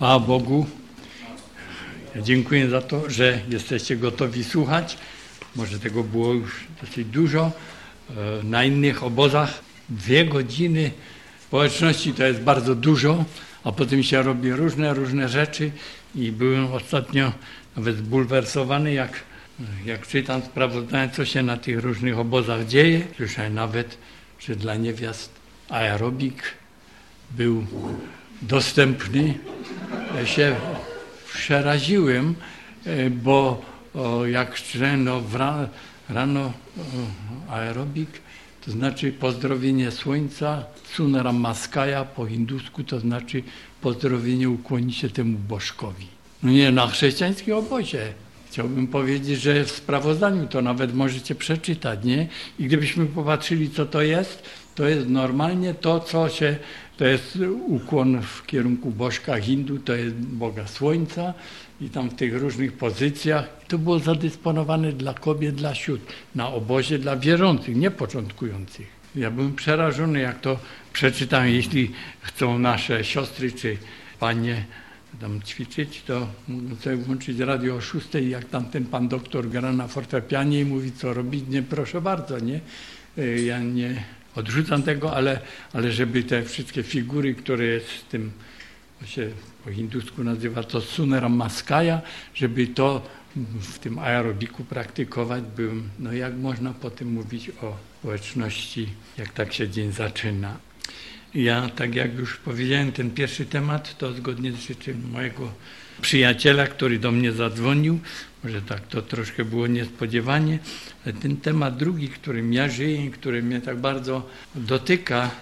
Chwała Bogu. Ja dziękuję za to, że jesteście gotowi słuchać. Może tego było już dosyć dużo. Na innych obozach 2 godziny społeczności to jest bardzo dużo, a potem się robi różne rzeczy i byłem ostatnio nawet zbulwersowany, jak czytam sprawozdania, co się na tych różnych obozach dzieje. Słyszałem nawet, że dla niewiast aerobik był dostępny. Ja się przeraziłem, bo jak czytałem rano aerobik, to znaczy pozdrowienie słońca, Sunara Maskaja po hindusku, to znaczy pozdrowienie, ukłonić się temu bożkowi. No nie, na chrześcijańskim obozie. Chciałbym powiedzieć, że w sprawozdaniu to nawet możecie przeczytać, nie? I gdybyśmy popatrzyli, co to jest normalnie to jest ukłon w kierunku bożka Hindu, to jest Boga Słońca i tam w tych różnych pozycjach. To było zadysponowane dla kobiet, dla sióstr, na obozie dla wierzących, nie początkujących. Ja byłem przerażony, jak to przeczytałem. Jeśli chcą nasze siostry czy panie tam ćwiczyć, to mogą sobie włączyć radio o 6, jak tam ten pan doktor gra na fortepianie i mówi, co robić. Nie, proszę bardzo, nie? Ja nie odrzucam tego, ale żeby te wszystkie figury, które jest w tym, to się po hindusku nazywa to Sunara Maskaja, żeby to w tym aerobiku praktykować, byłem, no jak można potem mówić o społeczności, jak tak się dzień zaczyna. Ja, tak jak już powiedziałem, ten pierwszy temat to zgodnie z życzeniem mojego przyjaciela, który do mnie zadzwonił, może tak to troszkę było niespodziewanie, ale ten temat drugi, którym ja żyję, który mnie tak bardzo dotyka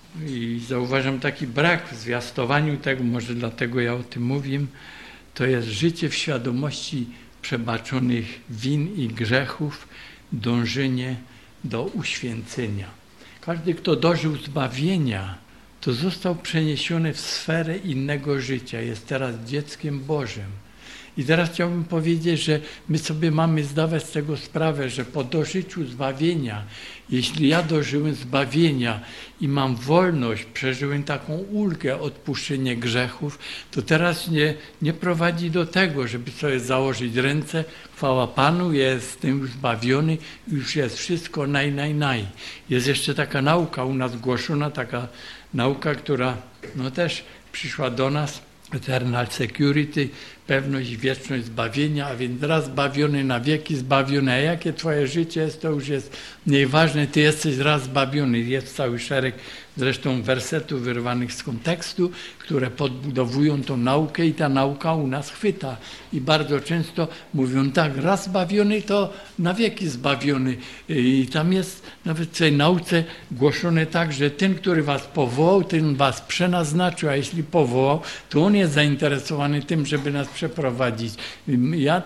i zauważam taki brak w zwiastowaniu tego, może dlatego ja o tym mówię, to jest życie w świadomości przebaczonych win i grzechów, dążenie do uświęcenia. Każdy, kto dożył zbawienia, to został przeniesiony w sferę innego życia, jest teraz dzieckiem Bożym. I teraz chciałbym powiedzieć, że my sobie mamy zdawać z tego sprawę, że po dożyciu zbawienia, jeśli ja dożyłem zbawienia i mam wolność, przeżyłem taką ulgę, odpuszczenie grzechów, to teraz nie prowadzi do tego, żeby sobie założyć ręce, chwała Panu, jest tym zbawiony, już jest wszystko naj. Jest jeszcze taka nauka u nas głoszona, taka nauka, która no też przyszła do nas, Eternal Security, pewność, wieczność zbawienia, a więc raz zbawiony, na wieki zbawiony. A jakie twoje życie jest, to już jest nieważne. Ty jesteś raz zbawiony. Jest cały szereg zresztą wersetów wyrwanych z kontekstu, które podbudowują tą naukę i ta nauka u nas chwyta. I bardzo często mówią tak, raz zbawiony, to na wieki zbawiony. I tam jest nawet w tej nauce głoszone tak, że ten, który was powołał, ten was przenaznaczył, a jeśli powołał, to on jest zainteresowany tym, żeby nas przeprowadzić. Ja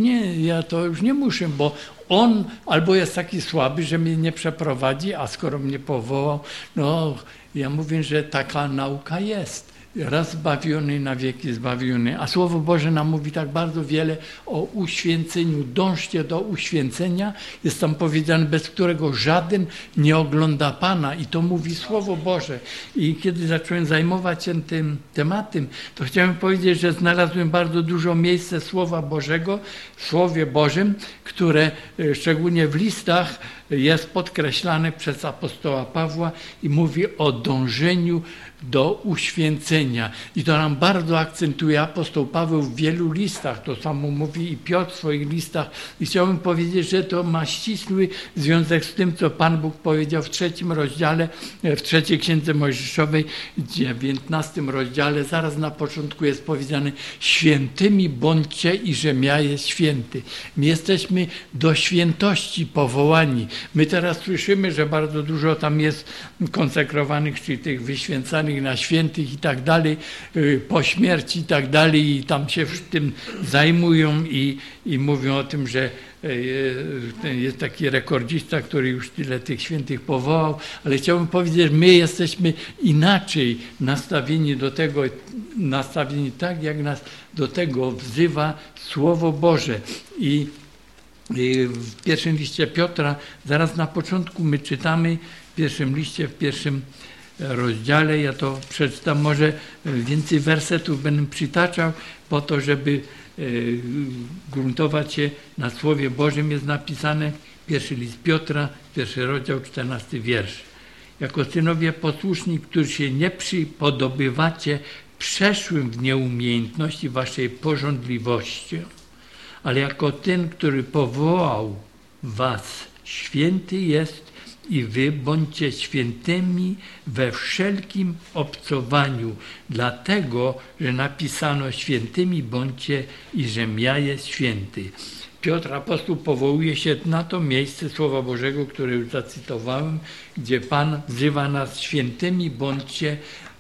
to już nie muszę, bo on albo jest taki słaby, że mnie nie przeprowadzi, a skoro mnie powołał, no ja mówię, że taka nauka jest. Raz zbawiony, na wieki zbawiony. A Słowo Boże nam mówi tak bardzo wiele o uświęceniu. Dążcie do uświęcenia. Jest tam powiedziane, bez którego żaden nie ogląda Pana. I to mówi Słowo Boże. I kiedy zacząłem zajmować się tym tematem, to chciałem powiedzieć, że znalazłem bardzo dużo miejsca Słowa Bożego, w Słowie Bożym, które szczególnie w listach jest podkreślane przez apostoła Pawła i mówi o dążeniu do uświęcenia. I to nam bardzo akcentuje apostoł Paweł w wielu listach. To samo mówi i Piotr w swoich listach. I chciałbym powiedzieć, że to ma ścisły związek z tym, co Pan Bóg powiedział w 3 rozdziale, w 3 Księdze Mojżeszowej, 19 rozdziale. Zaraz na początku jest powiedziane: świętymi bądźcie i żem ja jest święty. My jesteśmy do świętości powołani. My teraz słyszymy, że bardzo dużo tam jest konsekrowanych, czyli tych wyświęcanych na świętych i tak dalej, po śmierci i tak dalej, i tam się tym zajmują i mówią o tym, że jest taki rekordzista, który już tyle tych świętych powołał, ale chciałbym powiedzieć, że my jesteśmy inaczej nastawieni do tego, nastawieni tak, jak nas do tego wzywa Słowo Boże. I w pierwszym liście Piotra, zaraz na początku my czytamy, w pierwszym liście, w pierwszym rozdziale, ja to przeczytam, może więcej wersetów będę przytaczał, po to, żeby gruntować się na Słowie Bożym. Jest napisane, pierwszy list Piotra, 1 rozdział, 14 wiersz. Jako synowie posłuszni, którzy się nie przypodobywacie przeszłym w nieumiejętności waszej pożądliwości, ale jako ten, który powołał was, święty jest i wy bądźcie świętymi we wszelkim obcowaniu, dlatego, że napisano świętymi bądźcie i żem ja jest święty. Piotr apostoł powołuje się na to miejsce Słowa Bożego, które już zacytowałem, gdzie Pan wzywa nas świętymi bądźcie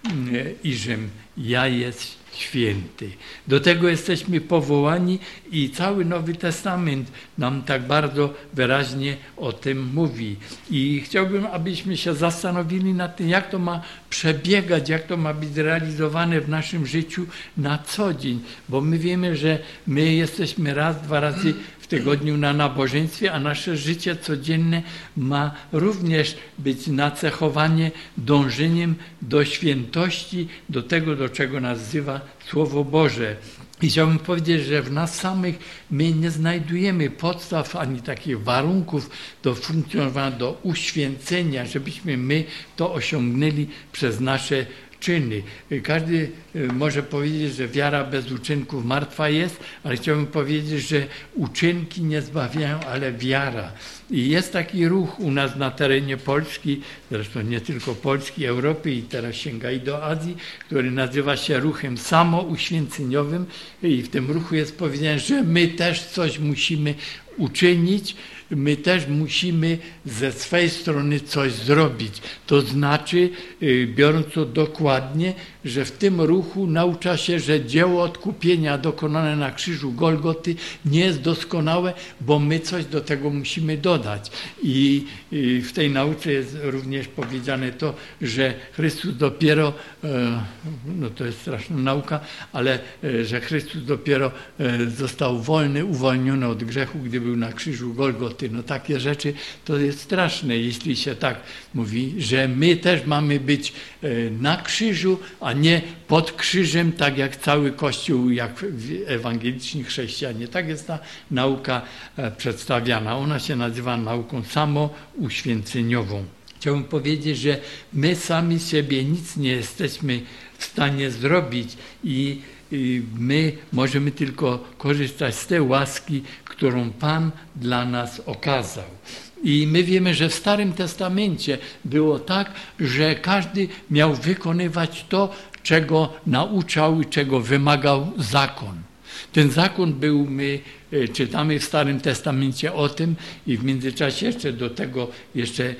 i żem ja jest święty. Do tego jesteśmy powołani i cały Nowy Testament nam tak bardzo wyraźnie o tym mówi. I chciałbym, abyśmy się zastanowili nad tym, jak to ma przebiegać, jak to ma być zrealizowane w naszym życiu na co dzień, bo my wiemy, że my jesteśmy raz, 2 razy w tygodniu na nabożeństwie, a nasze życie codzienne ma również być nacechowane dążeniem do świętości, do tego, do czego nas wzywa Słowo Boże. I chciałbym powiedzieć, że w nas samych my nie znajdujemy podstaw ani takich warunków do funkcjonowania, do uświęcenia, żebyśmy my to osiągnęli przez nasze czyny. Każdy może powiedzieć, że wiara bez uczynków martwa jest, ale chciałbym powiedzieć, że uczynki nie zbawiają, ale wiara. I jest taki ruch u nas na terenie Polski, zresztą nie tylko Polski, Europy i teraz sięga i do Azji, który nazywa się ruchem samouświęceniowym i w tym ruchu jest powiedziane, że my też coś musimy uczynić, my też musimy ze swej strony coś zrobić. To znaczy, biorąc to dokładnie, że w tym ruchu naucza się, że dzieło odkupienia dokonane na krzyżu Golgoty nie jest doskonałe, bo my coś do tego musimy dodać. I w tej nauce jest również powiedziane to, że Chrystus dopiero, no to jest straszna nauka, ale że Chrystus dopiero został wolny, uwolniony od grzechu, gdy był na krzyżu Golgoty. No takie rzeczy to jest straszne, jeśli się tak mówi, że my też mamy być na krzyżu, a nie pod krzyżem, tak jak cały Kościół, jak ewangeliczni chrześcijanie. Tak jest ta nauka przedstawiana. Ona się nazywa nauką samouświęceniową. Chciałbym powiedzieć, że my sami siebie nic nie jesteśmy w stanie zrobić i my możemy tylko korzystać z tej łaski, którą Pan dla nas okazał. I my wiemy, że w Starym Testamencie było tak, że każdy miał wykonywać to, czego nauczał i czego wymagał zakon. Ten zakon był, my czytamy w Starym Testamencie o tym i w międzyczasie jeszcze do tego jeszcze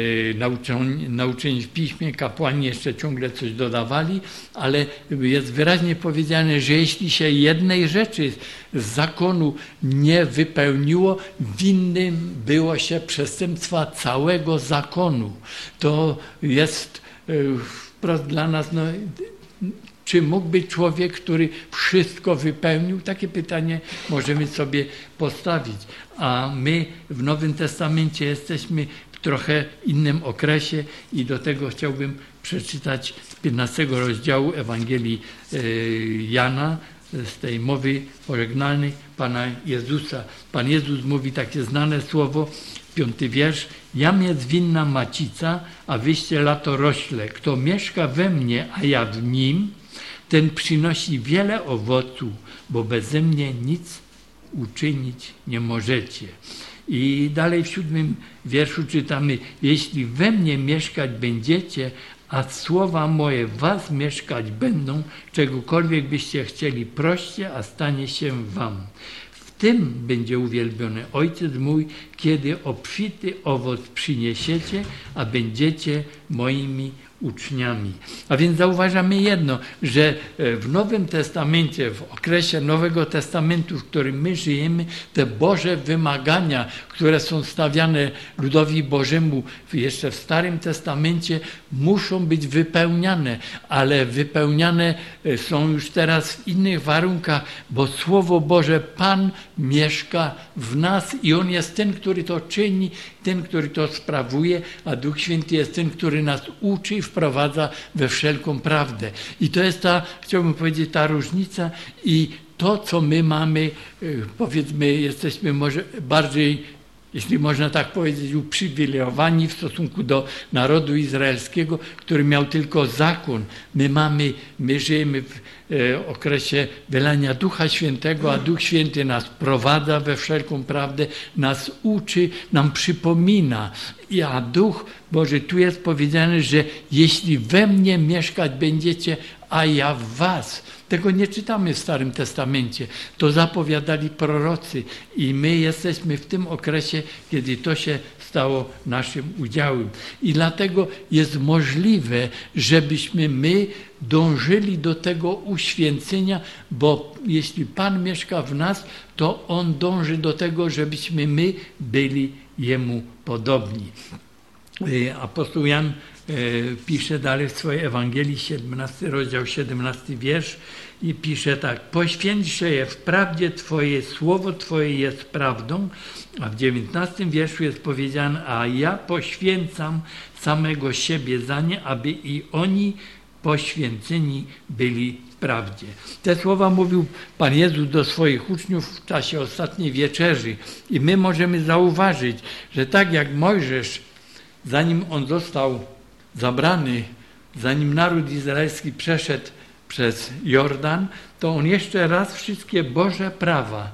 nauczeni w Piśmie, kapłani jeszcze ciągle coś dodawali, ale jest wyraźnie powiedziane, że jeśli się jednej rzeczy z zakonu nie wypełniło, winnym było się przestępstwa całego zakonu. To jest wprost dla nas, no, czy mógł być człowiek, który wszystko wypełnił? Takie pytanie możemy sobie postawić. A my w Nowym Testamencie jesteśmy w trochę innym okresie i do tego chciałbym przeczytać z 15 rozdziału Ewangelii Jana, z tej mowy pożegnalnej Pana Jezusa. Pan Jezus mówi takie znane słowo, 5 wiersz. Jam jest winna macica, a wyście latorośle. Kto mieszka we mnie, a ja w nim, ten przynosi wiele owoców, bo beze mnie nic uczynić nie możecie. I dalej w 7 wierszu czytamy, jeśli we mnie mieszkać będziecie, a słowa moje w was mieszkać będą, czegokolwiek byście chcieli, proście, a stanie się wam. W tym będzie uwielbiony Ojciec mój, kiedy obfity owoc przyniesiecie, a będziecie moimi uczniami. A więc zauważamy jedno, że w Nowym Testamencie, w okresie Nowego Testamentu, w którym my żyjemy, te Boże wymagania, które są stawiane ludowi Bożemu jeszcze w Starym Testamencie, muszą być wypełniane, ale wypełniane są już teraz w innych warunkach, bo Słowo Boże, Pan mieszka w nas i On jest ten, który to czyni, ten, który to sprawuje, a Duch Święty jest ten, który nas uczy, wprowadza we wszelką prawdę. I to jest chciałbym powiedzieć, ta różnica i to, co my mamy, powiedzmy, jesteśmy może bardziej, jeśli można tak powiedzieć, uprzywilejowani w stosunku do narodu izraelskiego, który miał tylko zakon. My żyjemy w okresie wylania Ducha Świętego, a Duch Święty nas prowadza we wszelką prawdę, nas uczy, nam przypomina. A Duch Boży, tu jest powiedziane, że jeśli we mnie mieszkać będziecie, a ja w was. Tego nie czytamy w Starym Testamencie. To zapowiadali prorocy i my jesteśmy w tym okresie, kiedy to się stało naszym udziałem. I dlatego jest możliwe, żebyśmy my dążyli do tego uświęcenia, bo jeśli Pan mieszka w nas, to On dąży do tego, żebyśmy my byli Jemu podobni. Apostoł Jan pisze dalej w swojej Ewangelii, 17 rozdział, 17 wiersz i pisze tak: poświęćże je w prawdzie Twoje, słowo Twoje jest prawdą, a w 19 wierszu jest powiedziane: a ja poświęcam samego siebie za nie, aby i oni poświęceni byli w prawdzie. Te słowa mówił Pan Jezus do swoich uczniów w czasie ostatniej wieczerzy i my możemy zauważyć, że tak jak Mojżesz, zanim on został zabrany, zanim naród izraelski przeszedł przez Jordan, to on jeszcze raz wszystkie Boże prawa,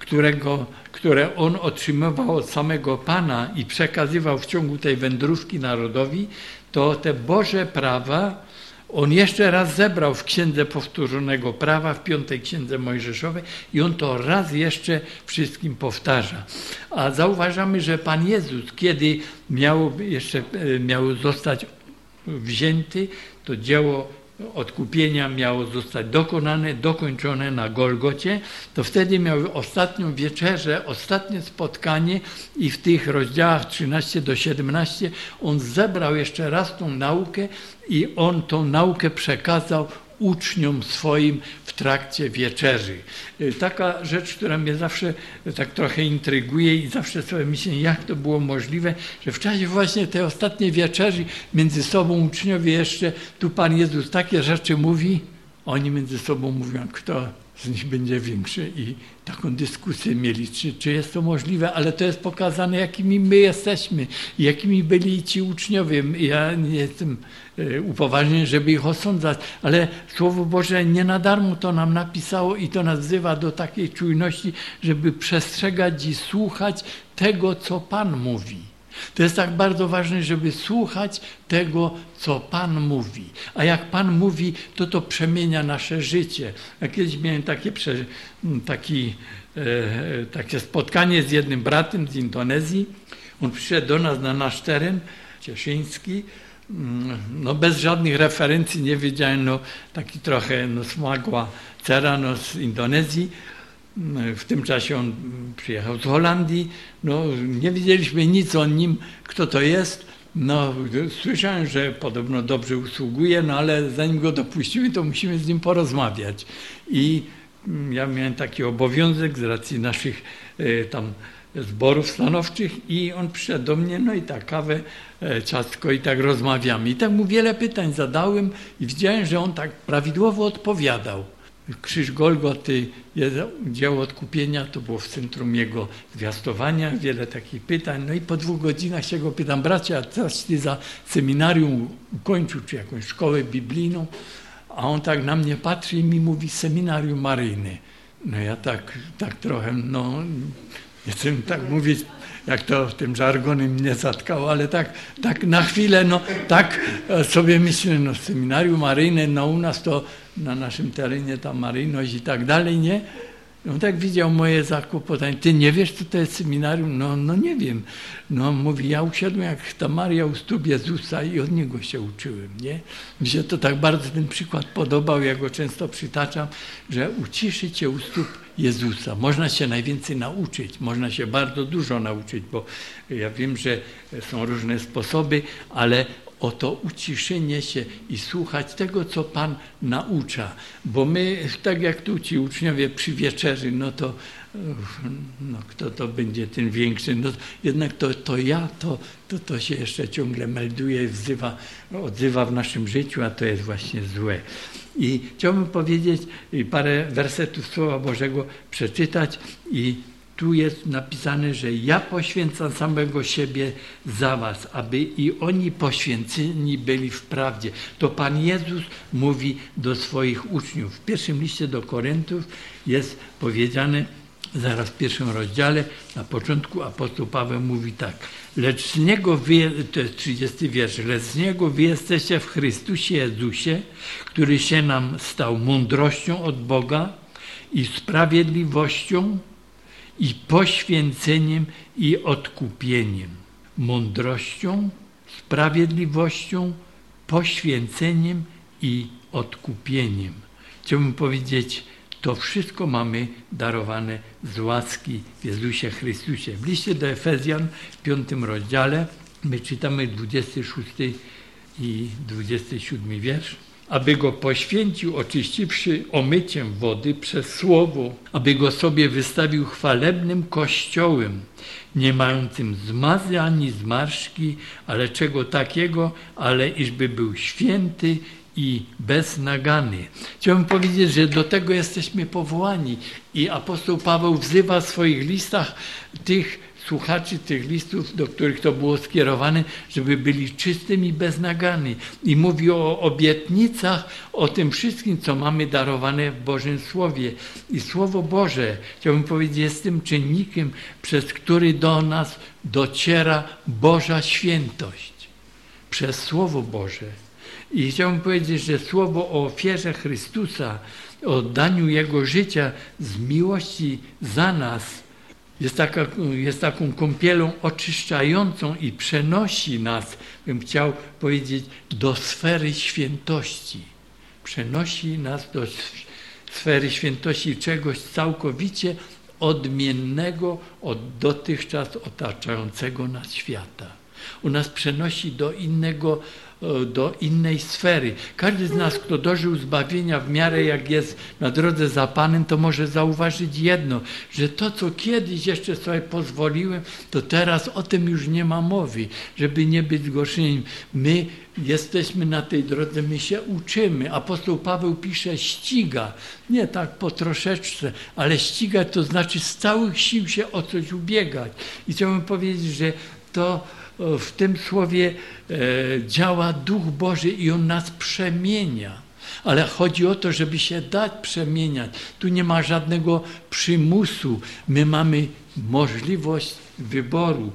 które on otrzymywał od samego Pana i przekazywał w ciągu tej wędrówki narodowi, to te Boże prawa on jeszcze raz zebrał w Księdze Powtórzonego Prawa, w 5. Księdze Mojżeszowej i on to raz jeszcze wszystkim powtarza. A zauważamy, że Pan Jezus, kiedy miał zostać wzięty, to dzieło odkupienia miało zostać dokończone na Golgocie, to wtedy miał ostatnią wieczerzę, ostatnie spotkanie i w tych rozdziałach 13 do 17 on zebrał jeszcze raz tą naukę i on tą naukę przekazał uczniom swoim w trakcie wieczerzy. Taka rzecz, która mnie zawsze tak trochę intryguje i zawsze sobie myślę, jak to było możliwe, że w czasie właśnie tej ostatniej wieczerzy między sobą uczniowie jeszcze, tu Pan Jezus takie rzeczy mówi, oni między sobą mówią, kto z nich będzie większy i taką dyskusję mieli, czy jest to możliwe, ale to jest pokazane, jakimi my jesteśmy, jakimi byli ci uczniowie. Ja nie jestem upoważniony, żeby ich osądzać, ale Słowo Boże nie na darmo to nam napisało i to nas wzywa do takiej czujności, żeby przestrzegać i słuchać tego, co Pan mówi. To jest tak bardzo ważne, żeby słuchać tego, co Pan mówi. A jak Pan mówi, to przemienia nasze życie. Ja kiedyś miałem takie spotkanie z jednym bratem z Indonezji. On przyszedł do nas na nasz teren cieszyński. Bez żadnych referencji, nie wiedziałem, taki trochę smagła cera z Indonezji. W tym czasie on przyjechał z Holandii, nie wiedzieliśmy nic o nim, kto to jest. Słyszałem, że podobno dobrze usługuje, ale zanim go dopuścimy, to musimy z nim porozmawiać. I ja miałem taki obowiązek z racji naszych tam zborów stanowczych i on przyszedł do mnie, i tak kawę, ciastko i tak rozmawiamy. I tak mu wiele pytań zadałem i widziałem, że on tak prawidłowo odpowiadał. Krzyż Golgoty, dzieło odkupienia, to było w centrum jego zwiastowania, wiele takich pytań. I po 2 godzinach się go pytam: bracie, a coś ty za seminarium ukończył, czy jakąś szkołę biblijną? A on tak na mnie patrzy i mi mówi: seminarium maryjne. Ja tak trochę, nie chcę tak mówić, jak to tym żargonem mnie zatkało, ale tak na chwilę, tak sobie myślę, seminarium maryjne, u nas to na naszym terenie ta maryjność i tak dalej, nie? On tak widział moje zakłopotanie. Ty nie wiesz, co to jest seminarium? Nie wiem. Mówi, ja usiadłem jak ta Maria u stóp Jezusa i od niego się uczyłem, nie? Mi się to tak bardzo ten przykład podobał, ja go często przytaczam, że uciszy cię u stóp Jezusa. Można się najwięcej nauczyć, można się bardzo dużo nauczyć, bo ja wiem, że są różne sposoby, ale o to uciszenie się i słuchać tego, co Pan naucza. Bo my, tak jak tu ci uczniowie przy wieczerzy, no to kto to będzie ten większy? No, jednak to się jeszcze ciągle melduje, odzywa w naszym życiu, a to jest właśnie złe. I chciałbym powiedzieć, parę wersetów Słowa Bożego przeczytać i tu jest napisane, że ja poświęcam samego siebie za was, aby i oni poświęceni byli w prawdzie. To Pan Jezus mówi do swoich uczniów. W pierwszym liście do Koryntów jest powiedziane, zaraz w pierwszym rozdziale, na początku apostoł Paweł mówi tak. Lecz z Niego wy, to jest 30 wiersz, lecz z Niego wy jesteście w Chrystusie Jezusie, który się nam stał mądrością od Boga i sprawiedliwością, i poświęceniem, i odkupieniem. Mądrością, sprawiedliwością, poświęceniem i odkupieniem. Chciałbym powiedzieć, to wszystko mamy darowane z łaski w Jezusie Chrystusie. W liście do Efezjan w 5 rozdziale my czytamy 26 i 27 wiersz. Aby go poświęcił, oczyściwszy omyciem wody przez słowo, aby go sobie wystawił chwalebnym kościołem, nie mającym zmazy ani zmarszczki, ale czego takiego, ale iżby był święty i beznagany. Chciałbym powiedzieć, że do tego jesteśmy powołani i apostoł Paweł wzywa w swoich listach tych słuchaczy tych listów, do których to było skierowane, żeby byli czystymi, beznagani. I mówi o obietnicach, o tym wszystkim, co mamy darowane w Bożym Słowie. I Słowo Boże, chciałbym powiedzieć, jest tym czynnikiem, przez który do nas dociera Boża świętość. Przez Słowo Boże. I chciałbym powiedzieć, że słowo o ofierze Chrystusa, o oddaniu Jego życia z miłości za nas, jest taką kąpielą oczyszczającą i przenosi nas, bym chciał powiedzieć, do sfery świętości. Przenosi nas do sfery świętości czegoś całkowicie odmiennego od dotychczas otaczającego nas świata. U nas przenosi do innej sfery. Każdy z nas, kto dożył zbawienia w miarę jak jest na drodze za Panem, to może zauważyć jedno, że to, co kiedyś jeszcze sobie pozwoliłem, to teraz o tym już nie ma mowy, żeby nie być zgorszeniem. My jesteśmy na tej drodze, my się uczymy. Apostoł Paweł pisze, ściga, nie tak po troszeczce, ale ścigać to znaczy z całych sił się o coś ubiegać. I chciałbym powiedzieć, że to w tym słowie działa Duch Boży i On nas przemienia. Ale chodzi o to, żeby się dać przemieniać. Tu nie ma żadnego przymusu. My mamy możliwość wyboru.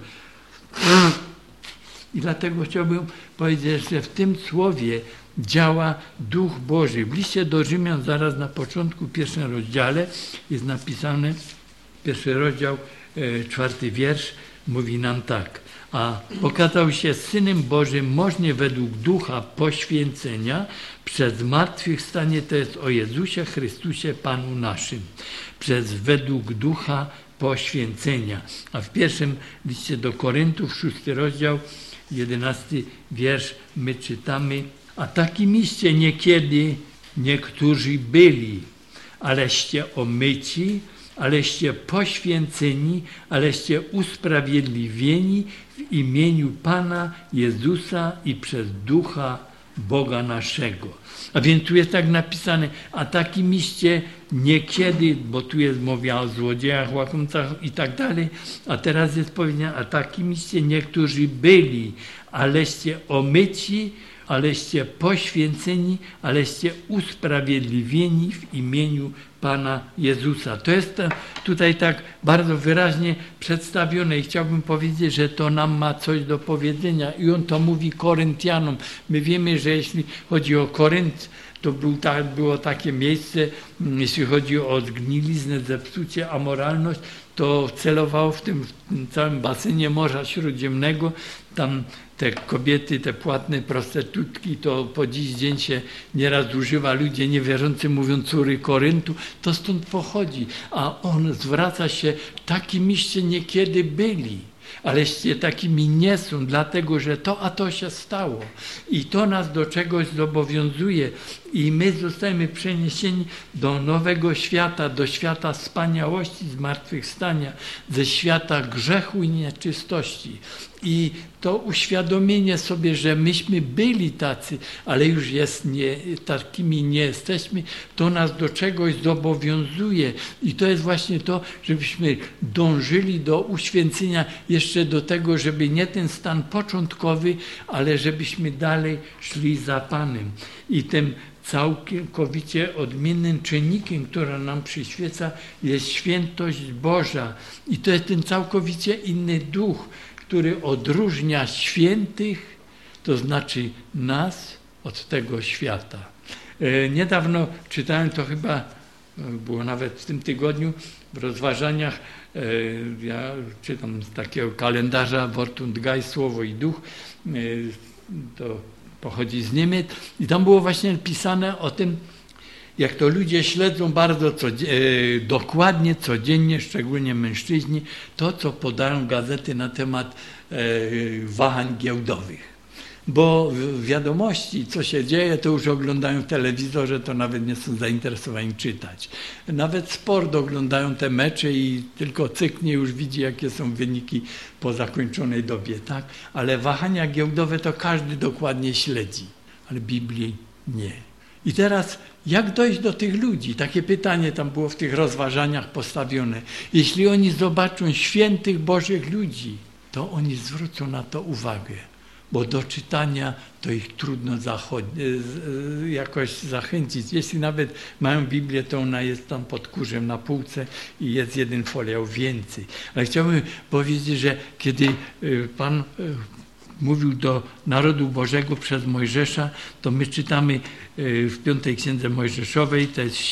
I dlatego chciałbym powiedzieć, że w tym słowie działa Duch Boży. W liście do Rzymian, zaraz na początku, w pierwszym rozdziale jest napisane, 1 rozdział, 4 wiersz, mówi nam tak. A pokazał się Synem Bożym możnie według ducha poświęcenia przez zmartwychwstanie, to jest o Jezusie Chrystusie Panu naszym. Przez według ducha poświęcenia. A w pierwszym liście do Koryntów, 6 rozdział, 11 wiersz, my czytamy: a takimiście niekiedy niektórzy byli, aleście omyci, aleście poświęceni, aleście usprawiedliwieni w imieniu Pana Jezusa i przez Ducha Boga naszego. A więc tu jest tak napisane, a takimiście niekiedy, bo tu jest mowa o złodziejach, łakomcach i tak dalej, a teraz jest powiedziane, a takimiście niektórzy byli, aleście omyci, aleście poświęceni, aleście usprawiedliwieni w imieniu Pana Jezusa. To jest tutaj tak bardzo wyraźnie przedstawione i chciałbym powiedzieć, że to nam ma coś do powiedzenia i on to mówi Koryntianom. My wiemy, że jeśli chodzi o Korynt, to było takie miejsce, jeśli chodzi o zgniliznę, zepsucie, amoralność, to celowało w tym całym basenie Morza Śródziemnego. Tam te kobiety, te płatne prostytutki, to po dziś dzień się nieraz używa, ludzie niewierzący mówią córy Koryntu, to stąd pochodzi. A on zwraca się, takimiście niekiedy byli. aleście takimi nie są, dlatego że to a to się stało i to nas do czegoś zobowiązuje i my zostajemy przeniesieni do nowego świata, do świata wspaniałości, zmartwychwstania, ze świata grzechu i nieczystości. I to uświadomienie sobie, że myśmy byli tacy, ale już takimi nie jesteśmy, to nas do czegoś zobowiązuje. I to jest właśnie to, żebyśmy dążyli do uświęcenia, jeszcze do tego, żeby nie ten stan początkowy, ale żebyśmy dalej szli za Panem. I tym całkowicie odmiennym czynnikiem, który nam przyświeca, jest świętość Boża. I to jest ten całkowicie inny duch, który odróżnia świętych, to znaczy nas, od tego świata. Niedawno czytałem, to chyba było nawet w tym tygodniu, w rozważaniach, ja czytam z takiego kalendarza Wort und Geist, Słowo i Duch, to pochodzi z Niemiec i tam było właśnie pisane o tym, jak to ludzie śledzą bardzo dokładnie, codziennie, szczególnie mężczyźni, to, co podają gazety na temat wahań giełdowych. Bo wiadomości, co się dzieje, to już oglądają w telewizorze, to nawet nie są zainteresowani czytać. Nawet sport oglądają te mecze i tylko cyknie już widzi, jakie są wyniki po zakończonej dobie, tak? Ale wahania giełdowe to każdy dokładnie śledzi, ale Biblii nie. I teraz, jak dojść do tych ludzi? Takie pytanie tam było w tych rozważaniach postawione. Jeśli oni zobaczą świętych Bożych ludzi, to oni zwrócą na to uwagę, bo do czytania to ich trudno jakoś zachęcić. Jeśli nawet mają Biblię, to ona jest tam pod kurzem na półce i jest jeden foliał więcej. Ale chciałbym powiedzieć, że kiedy Pan mówił do narodu Bożego przez Mojżesza, to my czytamy w 5 Księdze Mojżeszowej, to jest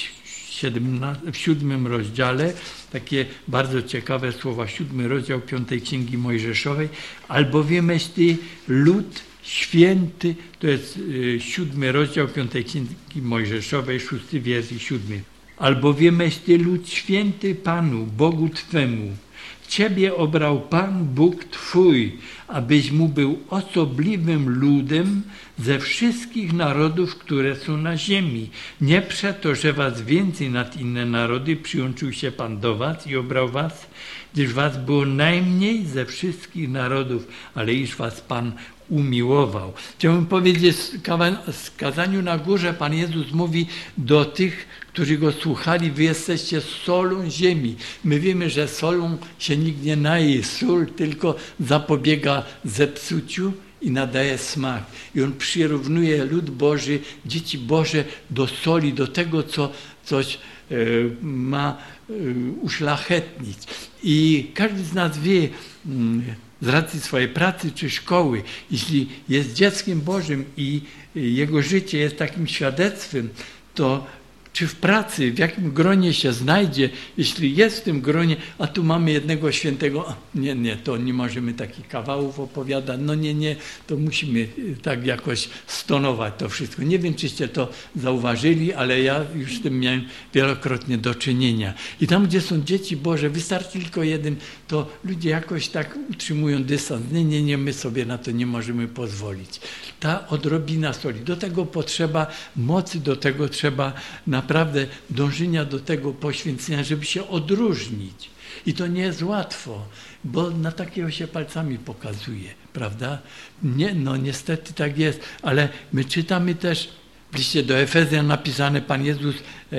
w 7 rozdziale, takie bardzo ciekawe słowa, 7 rozdział 5 Księgi Mojżeszowej, albowiemeś Ty lud święty, to jest 7 rozdział 5 Księgi Mojżeszowej, 6 wiersz i 7. Albowiemeś Ty lud święty Panu, Bogu Twemu, Ciebie obrał Pan Bóg Twój, abyś Mu był osobliwym ludem ze wszystkich narodów, które są na ziemi. Nie przeto, że was więcej nad inne narody przyłączył się Pan do was i obrał was, gdyż was było najmniej ze wszystkich narodów, ale iż was Pan umiłował. Chciałbym powiedzieć, w kazaniu na górze Pan Jezus mówi do tych, którzy Go słuchali, wy jesteście solą ziemi. My wiemy, że solą się nikt nie naje. Sól tylko zapobiega zepsuciu i nadaje smak. I On przyrównuje lud Boży, dzieci Boże do soli, do tego, co coś ma uszlachetnić. I każdy z nas wie, z racji swojej pracy czy szkoły, jeśli jest dzieckiem Bożym i jego życie jest takim świadectwem, to czy w pracy, w jakim gronie się znajdzie, jeśli jest w tym gronie, a tu mamy jednego świętego, nie, to nie możemy takich kawałów opowiadać, nie, to musimy tak jakoś stonować to wszystko. Nie wiem, czyście to zauważyli, ale ja już z tym miałem wielokrotnie do czynienia. I tam, gdzie są dzieci Boże, wystarczy tylko jeden, to ludzie jakoś tak utrzymują dystans. Nie, my sobie na to nie możemy pozwolić. Ta odrobina soli, do tego potrzeba mocy, do tego trzeba naprawdę dążenia do tego poświęcenia, żeby się odróżnić. I to nie jest łatwo, bo na takiego się palcami pokazuje, prawda? Niestety tak jest, ale my czytamy też w liście do Efezjan napisane, Pan Jezus,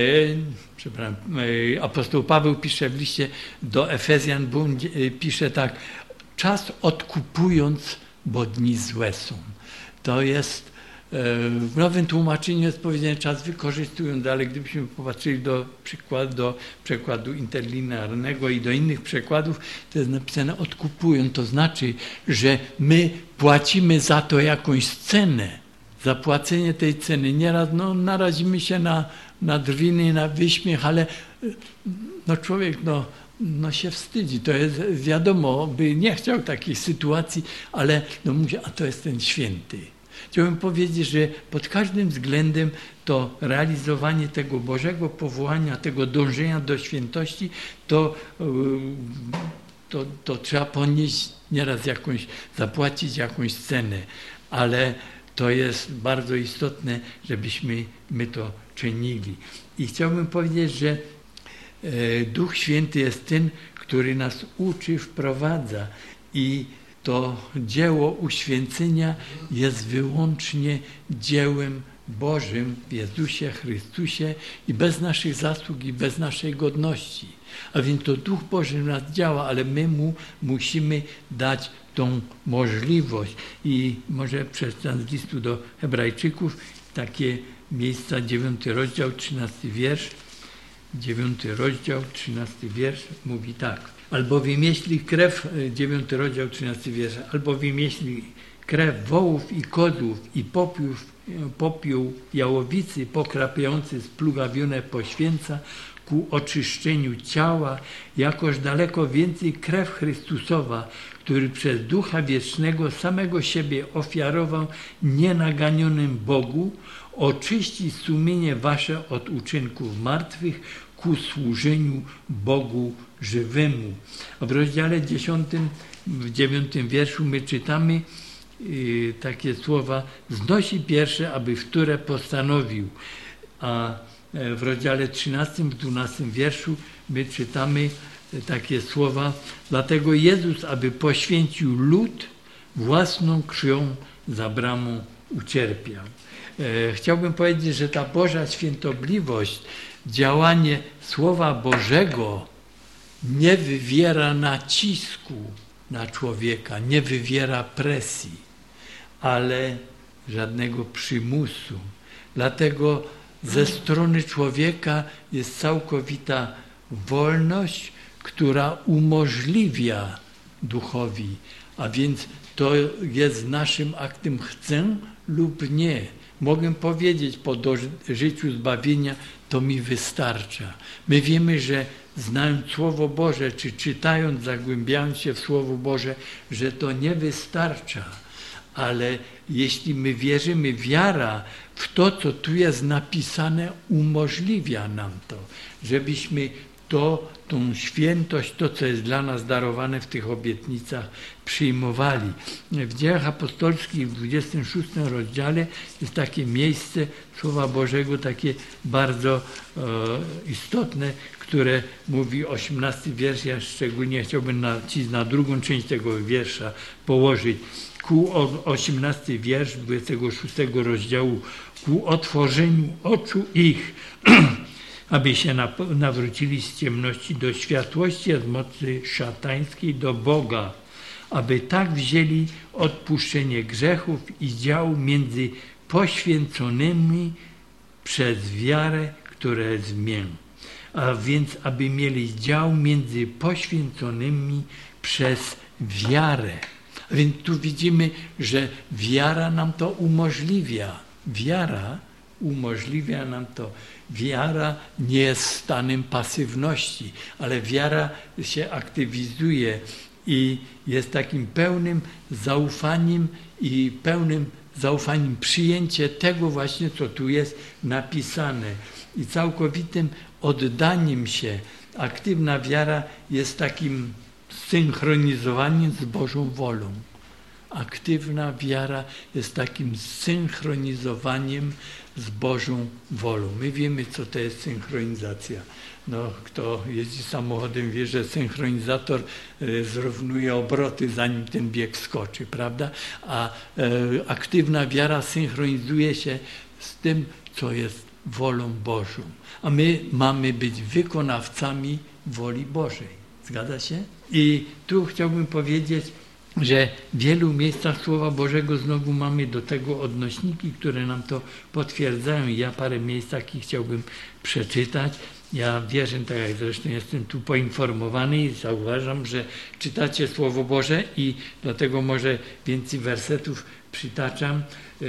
apostoł Paweł pisze w liście do Efezjan, pisze tak, czas odkupując, bo dni złe są. To jest w nowym tłumaczeniu jest powiedziane czas wykorzystując, ale gdybyśmy popatrzyli do przekładu interlinearnego i do innych przekładów, to jest napisane odkupują, to znaczy, że my płacimy za to jakąś cenę. Zapłacenie tej ceny. Nieraz narazimy się na drwiny, na wyśmiech, ale człowiek się wstydzi. To jest wiadomo, by nie chciał takiej sytuacji, ale mówi, a to jest ten święty. Chciałbym powiedzieć, że pod każdym względem to realizowanie tego Bożego powołania, tego dążenia do świętości, to trzeba ponieść nieraz zapłacić jakąś cenę, ale to jest bardzo istotne, żebyśmy my to czynili. I chciałbym powiedzieć, że Duch Święty jest tym, który nas uczy, wprowadza i to dzieło uświęcenia jest wyłącznie dziełem Bożym w Jezusie Chrystusie i bez naszych zasług i bez naszej godności. A więc to Duch Boży w nas działa, ale my Mu musimy dać tą możliwość. I może przeczytam z listu do Hebrajczyków takie miejsca, 9 rozdział, 13 wiersz. 9 rozdział, 13 wiersz mówi tak. Albowiem jeśli krew, 9 rozdział, 13 wiersz, albowiem jeśli krew wołów i kozłów i popiół jałowicy pokrapiający splugawione poświęca ku oczyszczeniu ciała, jakoż daleko więcej krew Chrystusowa, który przez Ducha Wiecznego samego siebie ofiarował nienaganionym Bogu, oczyści sumienie wasze od uczynków martwych ku służeniu Bogu żywemu. W rozdziale 10, w 9 wierszu my czytamy takie słowa: znosi pierwsze, aby wtóre postanowił. A w rozdziale 13, w 12 wierszu my czytamy takie słowa: dlatego Jezus, aby poświęcił lud, własną krwią za bramą ucierpiał. Chciałbym powiedzieć, że ta Boża świętobliwość, działanie Słowa Bożego nie wywiera nacisku na człowieka, nie wywiera presji, ale żadnego przymusu. Dlatego ze strony człowieka jest całkowita wolność, która umożliwia duchowi, a więc to jest naszym aktem chcę lub nie. Mogę powiedzieć po dożyciu zbawienia, to mi wystarcza. My wiemy, że znając Słowo Boże, czy czytając, zagłębiając się w Słowo Boże, że to nie wystarcza. Ale jeśli my wierzymy, wiara w to, co tu jest napisane, umożliwia nam to, żebyśmy tą świętość, to, co jest dla nas darowane w tych obietnicach, przyjmowali. W Dziejach Apostolskich w 26 rozdziale jest takie miejsce Słowa Bożego, takie bardzo istotne, które mówi 18 wiersz. Ja szczególnie chciałbym na drugą część tego wiersza położyć. Ku 18 wiersz 26 rozdziału, ku otworzeniu oczu ich, aby się nawrócili z ciemności do światłości, z mocy szatańskiej do Boga, aby tak wzięli odpuszczenie grzechów i dział między poświęconymi przez wiarę, która jest w mnie. A więc, aby mieli dział między poświęconymi przez wiarę. A więc tu widzimy, że wiara nam to umożliwia. Wiara umożliwia nam to. Wiara nie jest stanem pasywności, ale wiara się aktywizuje i jest takim pełnym zaufaniem przyjęcie tego właśnie, co tu jest napisane i całkowitym oddaniem się. Aktywna wiara jest takim synchronizowaniem z Bożą wolą. Aktywna wiara jest takim synchronizowaniem z Bożą wolą. My wiemy, co to jest synchronizacja. No, kto jeździ samochodem, wie, że synchronizator zrównuje obroty, zanim ten bieg skoczy, prawda? A aktywna wiara synchronizuje się z tym, co jest wolą Bożą. A my mamy być wykonawcami woli Bożej. Zgadza się? I tu chciałbym powiedzieć, że w wielu miejscach Słowa Bożego znowu mamy do tego odnośniki, które nam to potwierdzają. Ja parę miejsc takich chciałbym przeczytać. Ja wierzę, tak jak zresztą jestem tu poinformowany i zauważam, że czytacie Słowo Boże i dlatego może więcej wersetów przytaczam.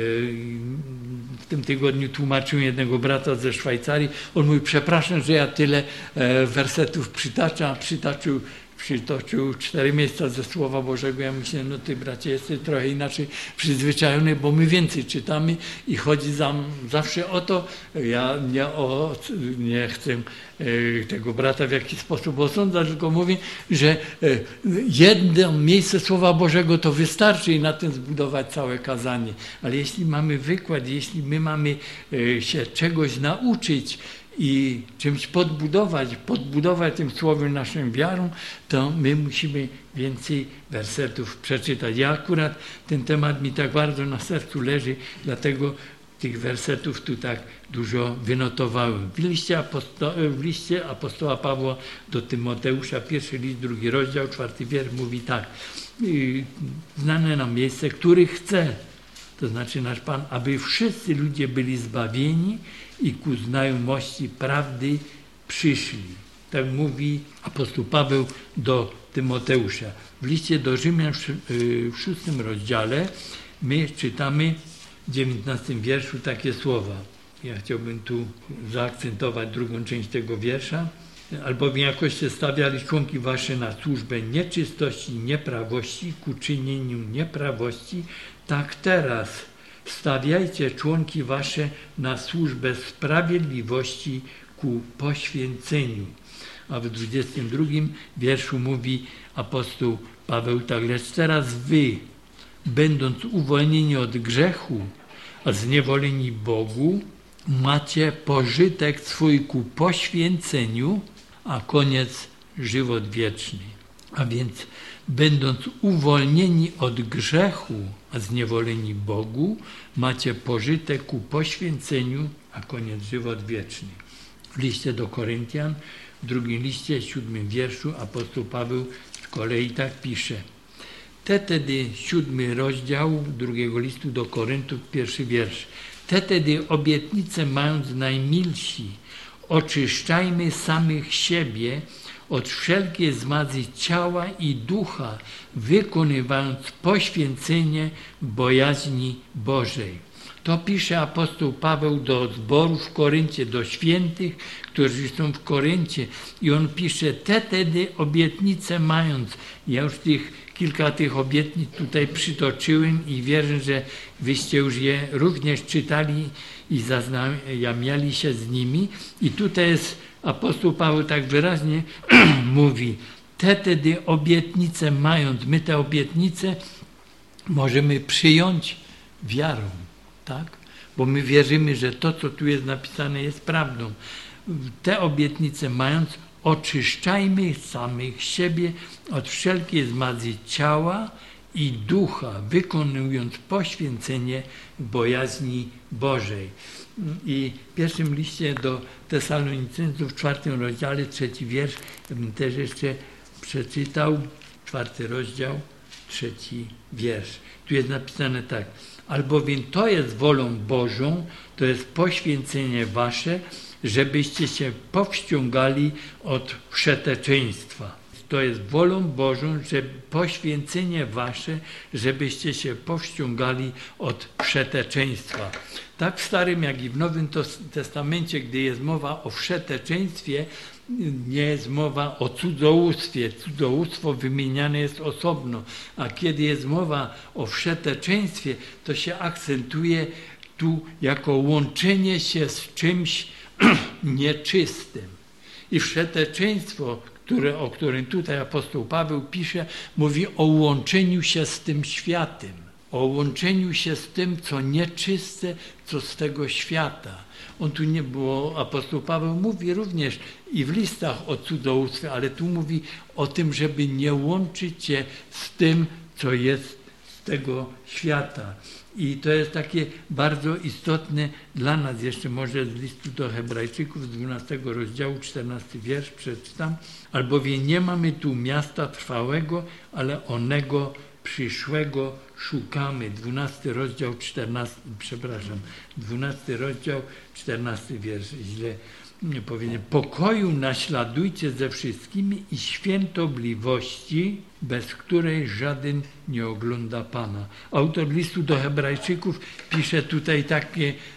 W tym tygodniu tłumaczyłem jednego brata ze Szwajcarii. On mówi, przepraszam, że ja tyle wersetów przytaczam, przytaczył przytoczył 4 miejsca ze Słowa Bożego. Ja myślę, no ty bracie jesteś trochę inaczej przyzwyczajony, bo my więcej czytamy i chodzi zawsze o to, ja nie chcę tego brata w jakiś sposób osądzać, tylko mówię, że jedno miejsce Słowa Bożego to wystarczy i na tym zbudować całe kazanie. Ale jeśli mamy wykład, jeśli my mamy się czegoś nauczyć i czymś podbudować tym słowem naszą wiarą, to my musimy więcej wersetów przeczytać. Ja akurat ten temat mi tak bardzo na sercu leży, dlatego tych wersetów tu tak dużo wynotowałem. W liście apostoła Pawła do Tymoteusza, 1 list, 2 rozdział, 4 wiersz mówi tak. Znane nam miejsce, który chce, to znaczy nasz Pan, aby wszyscy ludzie byli zbawieni i ku znajomości prawdy przyszli. Tak mówi apostoł Paweł do Tymoteusza. W liście do Rzymian w 6 rozdziale my czytamy w 19 wierszu takie słowa. Ja chciałbym tu zaakcentować drugą część tego wiersza. Albowiem jakoś się stawiali członki wasze na służbę nieczystości, nieprawości, ku czynieniu nieprawości, tak teraz stawiajcie członki wasze na służbę sprawiedliwości ku poświęceniu. A w 22 wierszu mówi apostoł Paweł tak, lecz teraz wy, będąc uwolnieni od grzechu, a zniewoleni Bogu, macie pożytek swój ku poświęceniu, a koniec żywot wieczny. A więc będąc uwolnieni od grzechu, a zniewoleni Bogu, macie pożytek ku poświęceniu, a koniec żywot wieczny. W liście do Koryntian, w 2 liście, 7 wierszu apostoł Paweł z kolei tak pisze. Te tedy 7 rozdział 2 listu do Koryntów, 1 wiersz. Te tedy obietnice mając najmilsi, oczyszczajmy samych siebie od wszelkiej zmazy ciała i ducha, wykonywając poświęcenie bojaźni Bożej. To pisze apostoł Paweł do zboru w Koryncie, do świętych, którzy są w Koryncie. I on pisze, te tedy obietnice mając. Ja już kilka tych obietnic tutaj przytoczyłem i wierzę, że wyście już je również czytali i zaznajamiali się z nimi. I tutaj jest apostoł Paweł tak wyraźnie mówi, te tedy obietnice mając. My te obietnice możemy przyjąć wiarą. Tak? Bo my wierzymy, że to, co tu jest napisane, jest prawdą. Te obietnice mając, oczyszczajmy samych siebie od wszelkiej zmazy ciała i ducha, wykonując poświęcenie bojaźni Bożej. I w pierwszym liście do Tesalonicenów, w 4 rozdziale, 3 wiersz, ja bym też jeszcze przeczytał, 4 rozdział, 3 wiersz. Tu jest napisane tak. Albowiem to jest wolą Bożą, to jest poświęcenie wasze, żebyście się powściągali od wszeteczeństwa. To jest wolą Bożą, że poświęcenie wasze, żebyście się powściągali od wszeteczeństwa. Tak w Starym, jak i w Nowym Testamencie, gdy jest mowa o wszeteczeństwie, nie jest mowa o cudzołóstwie. Cudzołóstwo wymieniane jest osobno, a kiedy jest mowa o wszeteczeństwie, to się akcentuje tu jako łączenie się z czymś nieczystym. I wszeteczeństwo, o którym tutaj apostoł Paweł pisze, mówi o łączeniu się z tym światem, o łączeniu się z tym, co nieczyste, co z tego świata. On tu nie było, apostoł Paweł mówi również i w listach o cudzołóstwie, ale tu mówi o tym, żeby nie łączyć się z tym, co jest z tego świata. I to jest takie bardzo istotne dla nas. Jeszcze może z listu do Hebrajczyków z 12 rozdziału, 14 wiersz przeczytam. Albowiem nie mamy tu miasta trwałego, ale onego przyszłego szukamy. 12 rozdział, 12 rozdział, 14 wiersz, źle powiedziałem. Pokoju naśladujcie ze wszystkimi i świętobliwości, bez której żaden nie ogląda Pana. Autor listu do Hebrajczyków pisze tutaj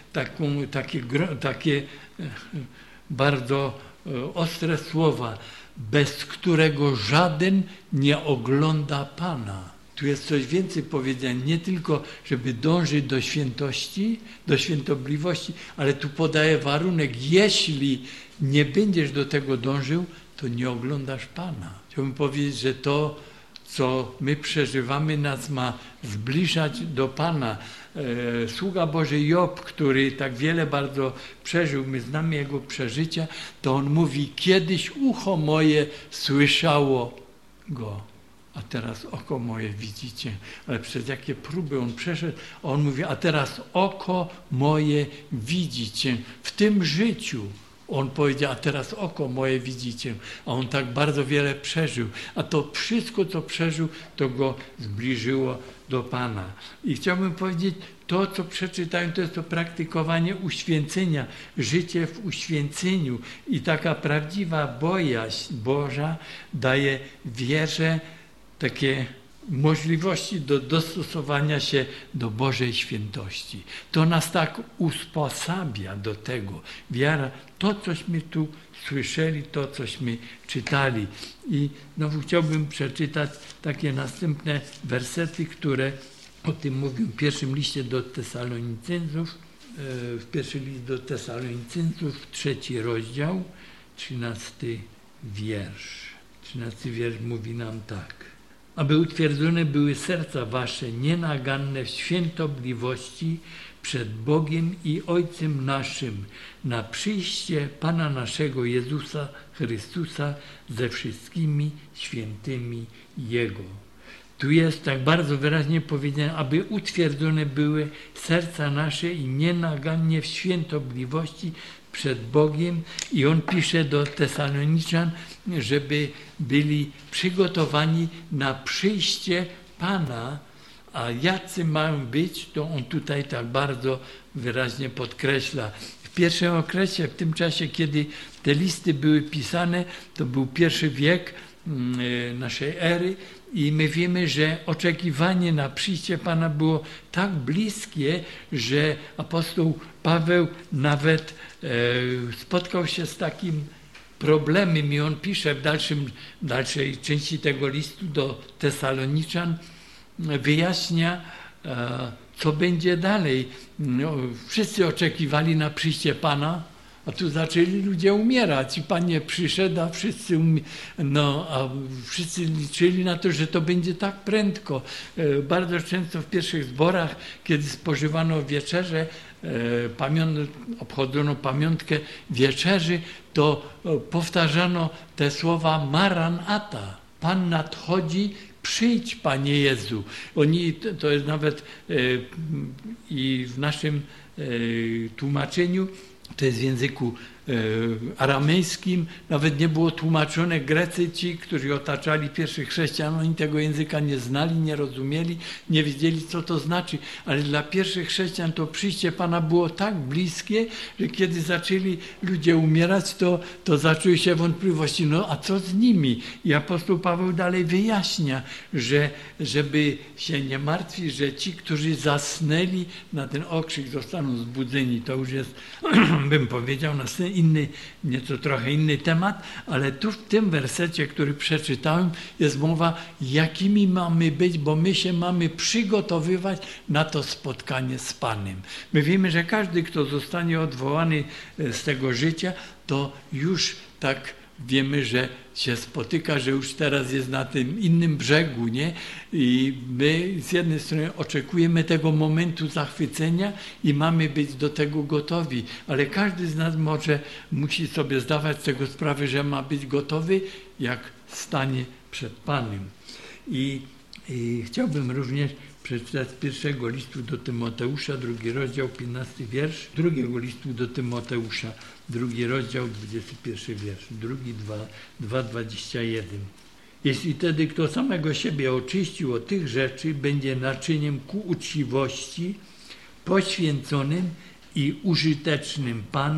takie bardzo ostre słowa. bez którego żaden nie ogląda Pana. Tu jest coś więcej powiedziane, nie tylko, żeby dążyć do świętości, do świętobliwości, ale tu podaje warunek, jeśli nie będziesz do tego dążył, to nie oglądasz Pana. Chciałbym powiedzieć, że to, co my przeżywamy, nas ma zbliżać do Pana. Sługa Boży Job, który tak wiele bardzo przeżył, my znamy jego przeżycia, to on mówi, kiedyś ucho moje słyszało go, a teraz oko moje widzicie. Ale przez jakie próby on przeszedł, a on mówi, a teraz oko moje widzicie. W tym życiu on powiedział, a teraz oko moje widzicie. A on tak bardzo wiele przeżył. A to wszystko, co przeżył, to go zbliżyło do Pana. I chciałbym powiedzieć, to, co przeczytałem, to jest to praktykowanie uświęcenia, życie w uświęceniu. I taka prawdziwa bojaźń Boża daje wierze takie możliwości do dostosowania się do Bożej świętości. To nas tak usposabia do tego. Wiara, to cośmy tu słyszeli, to cośmy czytali. I znowu chciałbym przeczytać takie następne wersety, które o tym mówią w pierwszym liście do Tesalonicenów, pierwszy list do Tesalonicenów, 3 rozdział, 13 wiersz. 13 wiersz mówi nam tak. Aby utwierdzone były serca wasze nienaganne w świętobliwości przed Bogiem i Ojcem naszym na przyjście Pana naszego Jezusa Chrystusa ze wszystkimi świętymi Jego. Tu jest tak bardzo wyraźnie powiedziane, aby utwierdzone były serca nasze i nienagannie w świętobliwości przed Bogiem. I on pisze do Tesaloniczan, żeby byli przygotowani na przyjście Pana. A jacy mają być, to on tutaj tak bardzo wyraźnie podkreśla. W pierwszym okresie, w tym czasie, kiedy te listy były pisane, to był I wiek naszej ery i my wiemy, że oczekiwanie na przyjście Pana było tak bliskie, że apostoł Paweł nawet spotkał się z takim problemem i on pisze w dalszej części tego listu do Tesaloniczan, wyjaśnia, co będzie dalej. No, wszyscy oczekiwali na przyjście Pana, a tu zaczęli ludzie umierać i Pan nie przyszedł, a wszyscy liczyli na to, że to będzie tak prędko. Bardzo często w pierwszych zborach, kiedy spożywano wieczerzę, obchodzono pamiątkę wieczerzy, to powtarzano te słowa Maranata. Pan nadchodzi, przyjdź, Panie Jezu. To jest nawet i w naszym tłumaczeniu, to jest w języku aramejskim, nawet nie było tłumaczone. Grecy, ci, którzy otaczali pierwszych chrześcijan, oni tego języka nie znali, nie rozumieli, nie wiedzieli, co to znaczy. Ale dla pierwszych chrześcijan to przyjście Pana było tak bliskie, że kiedy zaczęli ludzie umierać, to zaczęły się wątpliwości. No a co z nimi? I apostoł Paweł dalej wyjaśnia, że żeby się nie martwić, że ci, którzy zasnęli na ten okrzyk, zostaną zbudzeni. To już jest, bym powiedział, nieco trochę inny temat, ale tu w tym wersecie, który przeczytałem, jest mowa, jakimi mamy być, bo my się mamy przygotowywać na to spotkanie z Panem. My wiemy, że każdy, kto zostanie odwołany z tego życia, to już tak wiemy, że się spotyka, że już teraz jest na tym innym brzegu, nie? I my z jednej strony oczekujemy tego momentu zachwycenia i mamy być do tego gotowi, ale każdy z nas musi sobie zdawać z tego sprawę, że ma być gotowy, jak stanie przed Panem. I chciałbym również przeczytać z pierwszego listu do Tymoteusza, 2 rozdział, 15 wiersz, drugiego listu do Tymoteusza, 2 rozdział, 21 wiersz, 2:21. Jeśli tedy kto samego siebie oczyścił od tych rzeczy, będzie naczyniem ku uczciwości, poświęconym i użytecznym Panu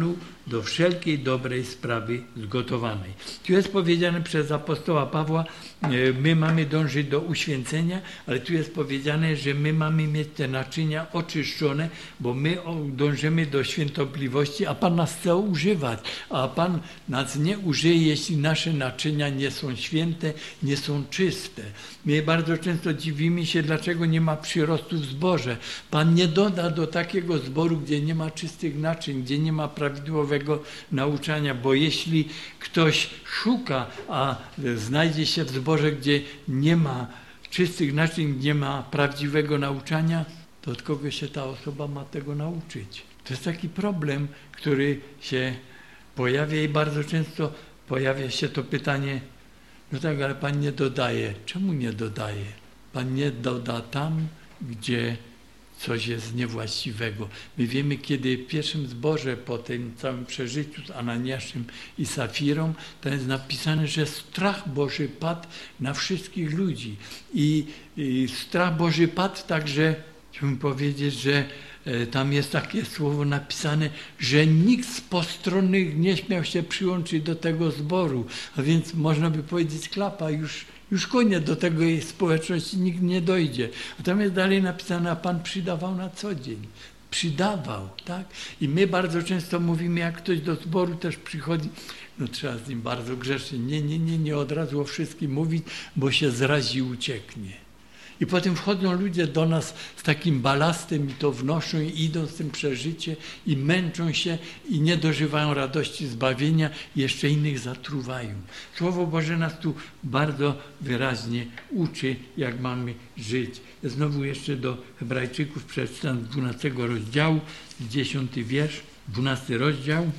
do wszelkiej dobrej sprawy zgotowanej. Tu jest powiedziane przez apostoła Pawła, my mamy dążyć do uświęcenia, ale tu jest powiedziane, że my mamy mieć te naczynia oczyszczone, bo my dążymy do świętobliwości, a Pan nas chce używać, a Pan nas nie użyje, jeśli nasze naczynia nie są święte, nie są czyste. My bardzo często dziwimy się, dlaczego nie ma przyrostu w zborze. Pan nie doda do takiego zboru, gdzie nie ma czystych naczyń, gdzie nie ma prawidłowego nauczania, bo jeśli ktoś szuka, a znajdzie się w zborze, gdzie nie ma czystych naczyń, nie ma prawdziwego nauczania, to od kogo się ta osoba ma tego nauczyć? To jest taki problem, który się pojawia i bardzo często pojawia się to pytanie, no tak, ale Pan nie dodaje. Czemu nie dodaje? Pan nie doda tam, gdzie coś jest niewłaściwego. My wiemy, kiedy w pierwszym zborze, po tym całym przeżyciu z Ananiaszem i Safirą, to jest napisane, że strach Boży padł na wszystkich ludzi. I strach Boży padł także, chciałbym powiedzieć, że tam jest takie słowo napisane, że nikt z postronnych nie śmiał się przyłączyć do tego zboru. A więc można by powiedzieć, klapa, już koniec, do tej społeczności nikt nie dojdzie. A tam jest dalej napisane, a Pan przydawał na co dzień. Przydawał, tak? I my bardzo często mówimy, jak ktoś do zboru też przychodzi, no trzeba z nim bardzo grzecznie. Nie od razu o wszystkim mówić, bo się zrazi i ucieknie. I potem wchodzą ludzie do nas z takim balastem i to wnoszą i idą z tym przeżycie i męczą się i nie dożywają radości zbawienia i jeszcze innych zatruwają. Słowo Boże nas tu bardzo wyraźnie uczy, jak mamy żyć. Znowu jeszcze do Hebrajczyków przeczytam z 12 rozdziału, 10 wiersz, 12 rozdział,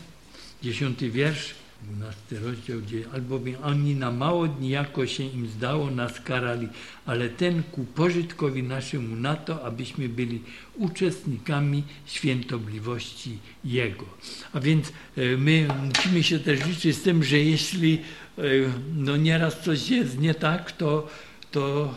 10 wiersz. 12 rozdział, gdzie albowiem oni na mało dni, jako się im zdało, nas karali, ale ten ku pożytkowi naszemu na to, abyśmy byli uczestnikami świętobliwości Jego. A więc my musimy się też liczyć z tym, że jeśli no nieraz coś jest nie tak, to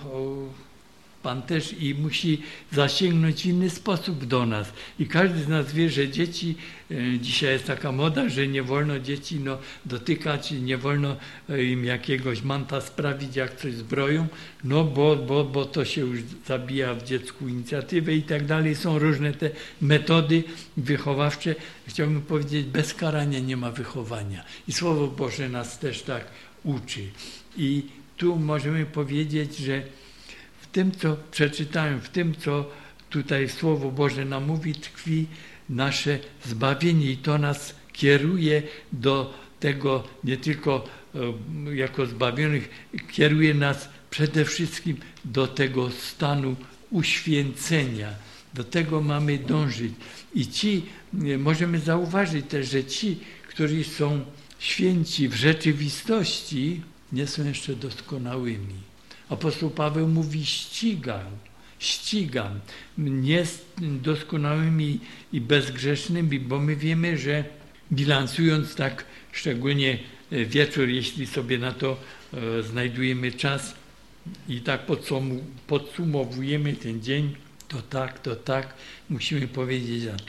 Pan też i musi zasięgnąć w inny sposób do nas. I każdy z nas wie, że dzieci, dzisiaj jest taka moda, że nie wolno dzieci dotykać, nie wolno im jakiegoś manta sprawić, jak coś zbroją, no bo to się już zabija w dziecku inicjatywę i tak dalej. Są różne te metody wychowawcze. Chciałbym powiedzieć, bez karania nie ma wychowania. I Słowo Boże nas też tak uczy. I tu możemy powiedzieć, że w tym, co przeczytałem, w tym, co tutaj Słowo Boże nam mówi, tkwi nasze zbawienie i to nas kieruje do tego, nie tylko jako zbawionych, kieruje nas przede wszystkim do tego stanu uświęcenia. Do tego mamy dążyć. I możemy zauważyć też, że ci, którzy są święci w rzeczywistości, nie są jeszcze doskonałymi. Apostoł Paweł mówi ścigam, nie doskonałymi i bezgrzesznymi, bo my wiemy, że bilansując tak, szczególnie wieczór, jeśli sobie na to znajdujemy czas i tak podsumowujemy ten dzień, to tak, musimy powiedzieć, a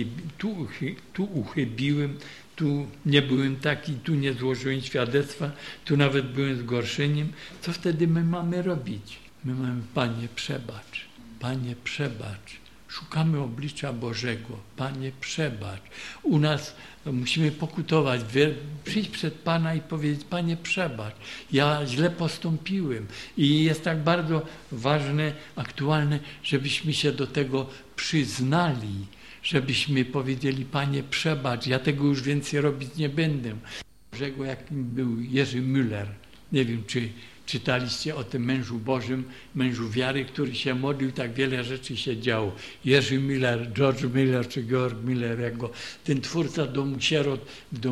tu uchybiłem, tu nie byłem taki, tu nie złożyłem świadectwa, tu nawet byłem zgorszeniem. Co wtedy my mamy robić? My mamy, Panie przebacz. Szukamy oblicza Bożego. Panie przebacz. U nas musimy pokutować, przyjść przed Pana i powiedzieć, Panie przebacz, ja źle postąpiłem. I jest tak bardzo ważne, aktualne, żebyśmy się do tego przyznali, żebyśmy powiedzieli, Panie przebacz, ja tego już więcej robić nie będę. Bożego, jakim był Jerzy Müller. Nie wiem, czy czytaliście o tym mężu Bożym, mężu wiary, który się modlił, tak wiele rzeczy się działo. Jerzy Müller, George Müller czy Georg Müller, ten twórca domu sierot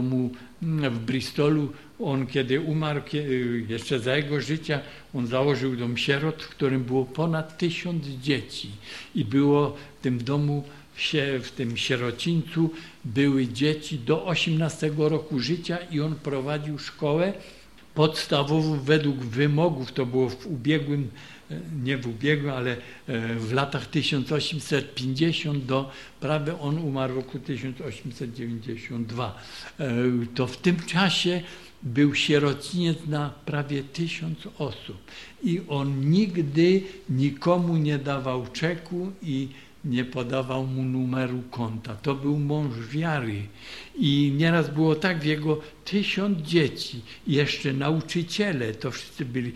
w Bristolu, on kiedy umarł, jeszcze za jego życia, on założył dom sierot, w którym było ponad 1000 dzieci. I było w tym domu, w tym sierocińcu były dzieci do 18 roku życia i on prowadził szkołę podstawową według wymogów, to było w ubiegłym, nie w ubiegłym, ale w latach 1850 do prawie on umarł w roku 1892. To w tym czasie był sierociniec na prawie 1000 osób i on nigdy nikomu nie dawał czeku i nie podawał mu numeru konta. To był mąż wiary i nieraz było tak, w jego 1000 dzieci, jeszcze nauczyciele, to wszyscy byli.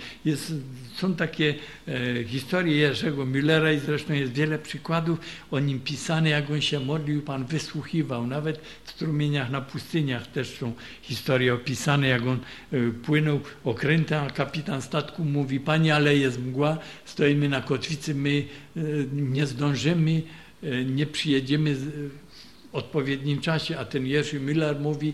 Są takie historie Jerzego Müllera i zresztą jest wiele przykładów o nim pisane, jak on się modlił, Pan wysłuchiwał. Nawet w strumieniach na pustyniach też są historie opisane, jak on płynął okrętem, a kapitan statku mówi: Panie, ale jest mgła, stoimy na kotwicy, my nie zdążymy, nie przyjedziemy w odpowiednim czasie, a ten Jerzy Müller mówi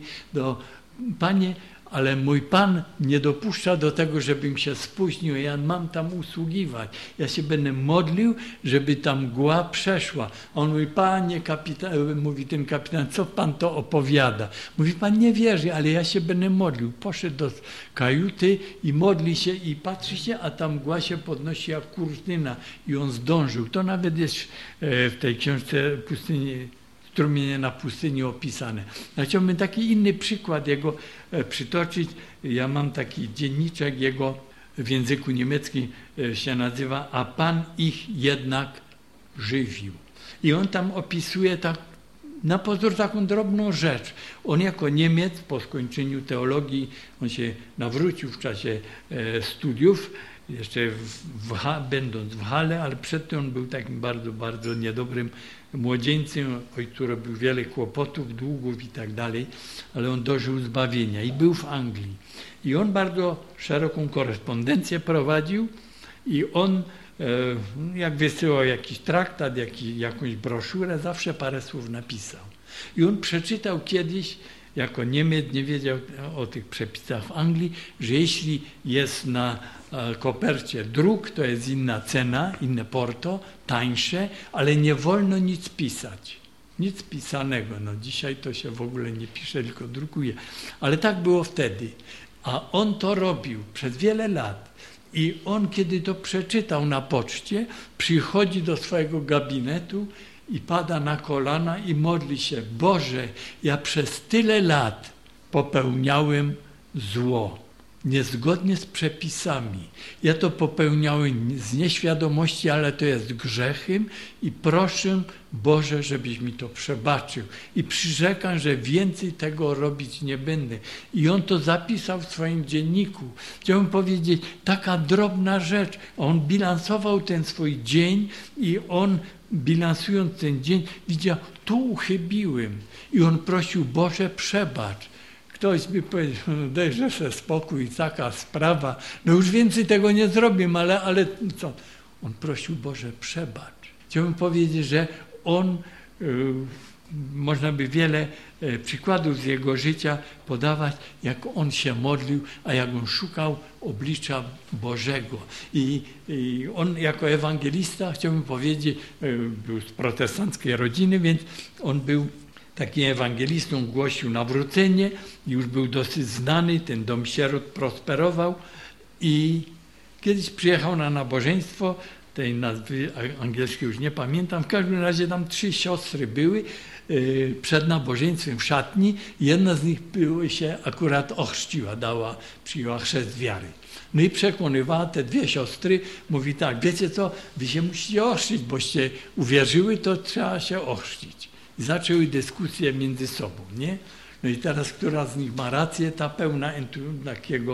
Panie, ale mój Pan nie dopuszcza do tego, żebym się spóźnił, ja mam tam usługiwać. Ja się będę modlił, żeby ta mgła przeszła. On mówi: Panie kapitan, mówi ten kapitan, co Pan to opowiada? Mówi: Pan nie wierzy, ale ja się będę modlił. Poszedł do kajuty i modli się i patrzy się, a ta mgła się podnosi jak kurtyna i on zdążył. To nawet jest w tej książce Strumienie na pustyni opisane. Ja chciałbym taki inny przykład jego przytoczyć. Ja mam taki dzienniczek jego w języku niemieckim, się nazywa A Pan ich jednak żywił. I on tam opisuje tak na pozór taką drobną rzecz. On jako Niemiec po skończeniu teologii, on się nawrócił w czasie studiów, jeszcze będąc w Halle, ale przedtem on był takim bardzo, bardzo niedobrym młodzieńcem, ojcu robił wiele kłopotów, długów i tak dalej, ale on dożył zbawienia i był w Anglii. I on bardzo szeroką korespondencję prowadził i on, jak wysyłał jakiś traktat, jakąś broszurę, zawsze parę słów napisał. I on przeczytał kiedyś, jako Niemiec nie wiedział o tych przepisach w Anglii, że jeśli jest na kopercie druk, to jest inna cena, inne porto, tańsze, ale nie wolno nic pisać. Nic pisanego. No dzisiaj to się w ogóle nie pisze, tylko drukuje. Ale tak było wtedy. A on to robił przez wiele lat. I on, kiedy to przeczytał na poczcie, przychodzi do swojego gabinetu i pada na kolana i modli się: Boże, ja przez tyle lat popełniałem zło, niezgodnie z przepisami. Ja to popełniałem z nieświadomości, ale to jest grzechem i proszę, Boże, żebyś mi to przebaczył. I przyrzekam, że więcej tego robić nie będę. I on to zapisał w swoim dzienniku. Chciałbym powiedzieć, taka drobna rzecz. On bilansował ten swój dzień i on, bilansując ten dzień, widział: tu uchybiłem. I on prosił: Boże, przebacz. Ktoś by powiedział: dajże sobie spokój, taka sprawa, no już więcej tego nie zrobię, ale co? On prosił: Boże, przebacz. Chciałbym powiedzieć, że on, można by wiele przykładów z jego życia podawać, jak on się modlił, a jak on szukał oblicza Bożego. I on jako ewangelista, chciałbym powiedzieć, był z protestanckiej rodziny, więc on był takim ewangelistą, głosił nawrócenie, już był dosyć znany, ten dom sierot prosperował i kiedyś przyjechał na nabożeństwo, tej nazwy angielskiej już nie pamiętam, w każdym razie tam 3 siostry były przed nabożeństwem w szatni. Jedna z nich się akurat ochrzciła, przyjęła chrzest wiary. No i przekonywała te 2 siostry, mówi tak: wiecie co, wy się musicie ochrzcić, boście uwierzyły, to trzeba się ochrzcić. I zaczęły dyskusje między sobą, nie? No i teraz, która z nich ma rację, ta pełna takiego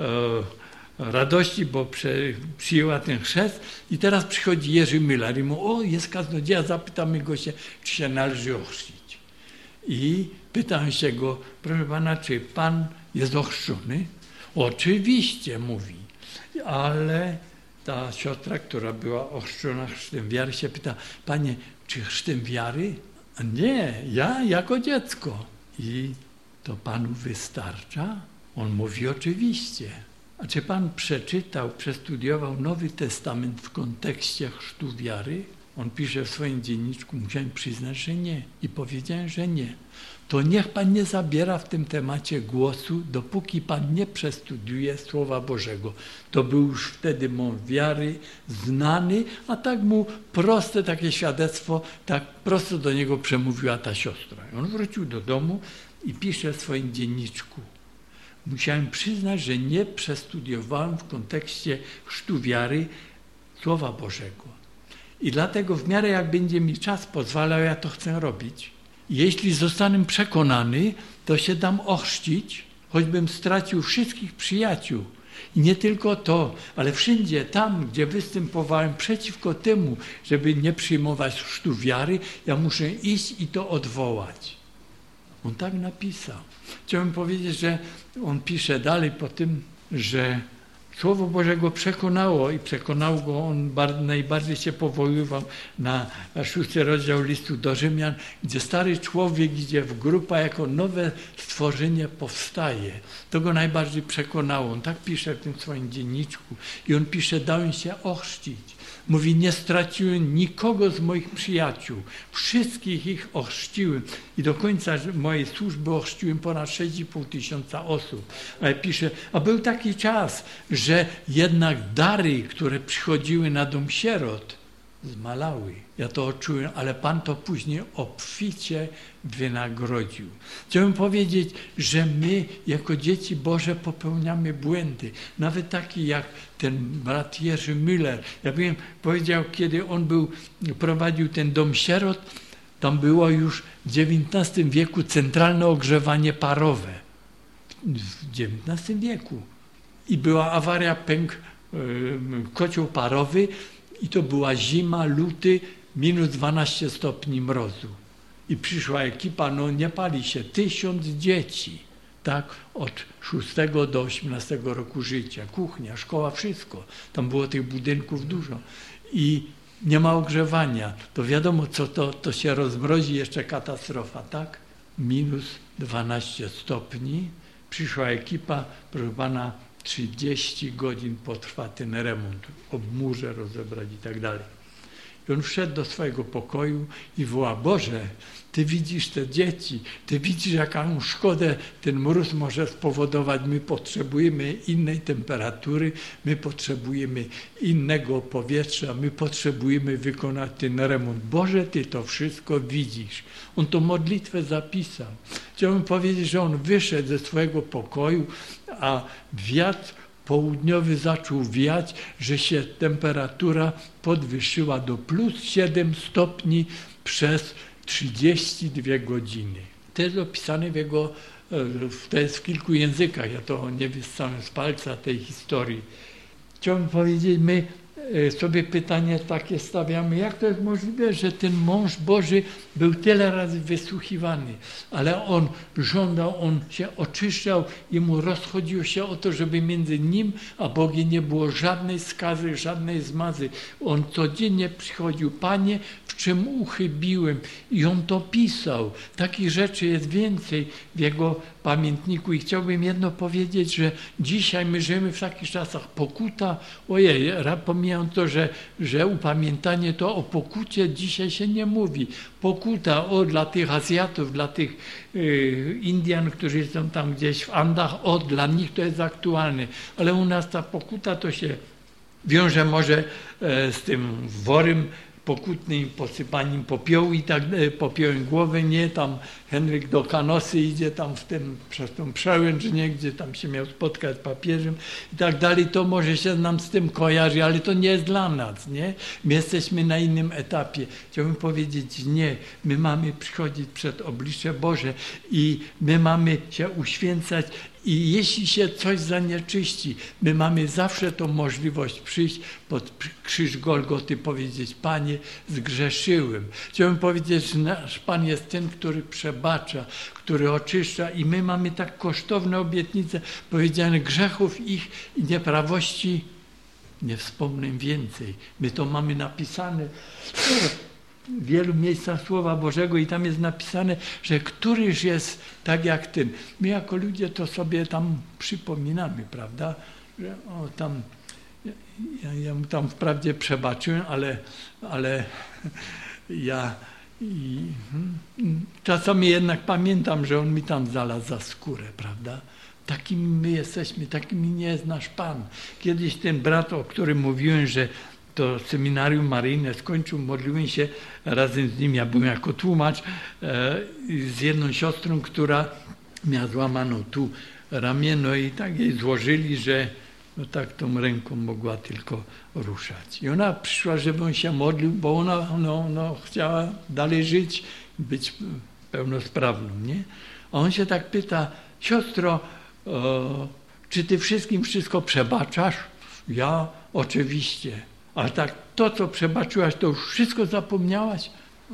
radości, bo przyjęła ten chrzest. I teraz przychodzi Jerzy Müller i mówi: o, jest kaznodzieja, zapytamy go się, czy się należy ochrzcić. I pytam się go: proszę pana, czy pan jest ochrzczony? Oczywiście, mówi. Ale ta siostra, która była ochrzczona chrztem wiary, się pyta: panie, czy chrztem wiary? Nie, ja jako dziecko. I to panu wystarcza? On mówi: oczywiście. A czy pan przeczytał, przestudiował Nowy Testament w kontekście chrztu wiary? On pisze w swoim dzienniczku, musiałem przyznać, że nie. I powiedziałem, że nie. To niech Pan nie zabiera w tym temacie głosu, dopóki Pan nie przestudiuje Słowa Bożego. To był już wtedy mąż wiary, znany, a tak mu proste takie świadectwo, tak prosto do niego przemówiła ta siostra. I on wrócił do domu i pisze w swoim dzienniczku. Musiałem przyznać, że nie przestudiowałem w kontekście chrztu wiary Słowa Bożego. I dlatego w miarę jak będzie mi czas pozwalał, ja to chcę robić. Jeśli zostanę przekonany, to się dam ochrzcić, choćbym stracił wszystkich przyjaciół. I nie tylko to, ale wszędzie tam, gdzie występowałem przeciwko temu, żeby nie przyjmować chrztu wiary, ja muszę iść i to odwołać. On tak napisał. Chciałbym powiedzieć, że on pisze dalej po tym, że Słowo Bożego przekonało i przekonał go, on najbardziej się powoływał na 6 rozdział listu do Rzymian, gdzie stary człowiek idzie w grupa jako nowe stworzenie powstaje. To go najbardziej przekonało. On tak pisze w tym swoim dzienniczku i on pisze, dałem się ochrzcić. Mówi, nie straciłem nikogo z moich przyjaciół. Wszystkich ich ochrzciłem. I do końca mojej służby ochrzciłem ponad 6,5 tysiąca osób. Ale pisze, a był taki czas, że jednak dary, które przychodziły na dom sierot, zmalały. Ja to odczułem, ale Pan to później obficie wynagrodził. Chciałbym powiedzieć, że my jako dzieci Boże popełniamy błędy. Nawet taki jak ten brat Jerzy Müller. Ja bym powiedział, kiedy on prowadził ten dom sierot, tam było już w XIX wieku centralne ogrzewanie parowe. W XIX wieku. I była awaria, pękł kocioł parowy i to była zima, luty, minus 12 stopni mrozu. I przyszła ekipa, no nie pali się, 1000 dzieci, tak, od 6 do 18 roku życia, kuchnia, szkoła, wszystko. Tam było tych budynków dużo. I nie ma ogrzewania. To wiadomo, co to się rozmrozi, jeszcze katastrofa, tak? Minus 12 stopni. Przyszła ekipa, proszę pana, 30 godzin potrwa ten remont, obmurze rozebrać i tak dalej. I on wszedł do swojego pokoju i woła, Boże, Ty widzisz te dzieci, Ty widzisz, jaką szkodę ten mróz może spowodować. My potrzebujemy innej temperatury, my potrzebujemy innego powietrza, my potrzebujemy wykonać ten remont. Boże, Ty to wszystko widzisz. On to modlitwę zapisał. Chciałbym powiedzieć, że on wyszedł ze swojego pokoju, a wiatr południowy zaczął wiać, że się temperatura podwyższyła do plus 7 stopni przez 32 godziny. To jest opisane to jest w kilku językach, ja to nie wyssałem z palca tej historii. Chciałbym powiedzieć, my sobie pytanie takie stawiamy, jak to jest możliwe, że ten mąż Boży był tyle razy wysłuchiwany, ale on żądał, on się oczyszczał, jemu rozchodziło się o to, żeby między nim a Bogiem nie było żadnej skazy, żadnej zmazy. On codziennie przychodził, Panie, w czym uchybiłem? I on to pisał. Takich rzeczy jest więcej w jego pamiętniku i chciałbym jedno powiedzieć, że dzisiaj my żyjemy w takich czasach. Pokuta, ojej, pomijam to, że upamiętanie to o pokucie dzisiaj się nie mówi. Pokuta dla tych Azjatów, dla tych Indian, którzy są tam gdzieś w Andach, dla nich to jest aktualne. Ale u nas ta pokuta to się wiąże może z tym worem pokutnym, posypaniem popiołu i tak, popiołem głowy, nie, tam Henryk do Kanosy idzie tam przez tą przełęcz, nie, gdzie tam się miał spotkać z papieżem i tak dalej, to może się nam z tym kojarzy, ale to nie jest dla nas, nie? My jesteśmy na innym etapie. Chciałbym powiedzieć, nie, my mamy przychodzić przed oblicze Boże i my mamy się uświęcać i jeśli się coś zanieczyści, my mamy zawsze tą możliwość przyjść pod krzyż Golgoty, powiedzieć, Panie, zgrzeszyłem. Chciałbym powiedzieć, że nasz Pan jest ten, który przebacza, który oczyszcza i my mamy tak kosztowne obietnice, powiedziane, grzechów ich i nieprawości nie wspomnę więcej. My to mamy napisane w wielu miejscach Słowa Bożego i tam jest napisane, że któryś jest tak jak ten. My jako ludzie to sobie tam przypominamy, prawda? Że tam Ja mu tam wprawdzie przebaczyłem, ale ja czasami jednak pamiętam, że on mi tam znalazł za skórę, prawda? Takimi my jesteśmy, takimi nie jest nasz Pan. Kiedyś ten brat, o którym mówiłem, że to seminarium maryjne skończył, modliłem się razem z nim, ja byłem jako tłumacz, z jedną siostrą, która miała złamaną tu ramię, no i tak jej złożyli, że no tak tą ręką mogła tylko ruszać. I ona przyszła, żeby on się modlił, bo ona chciała dalej żyć, być pełnosprawną, nie? A on się tak pyta: siostro, czy ty wszystkim wszystko przebaczasz? Ja oczywiście. Ale tak, to co przebaczyłaś, to już wszystko zapomniałaś?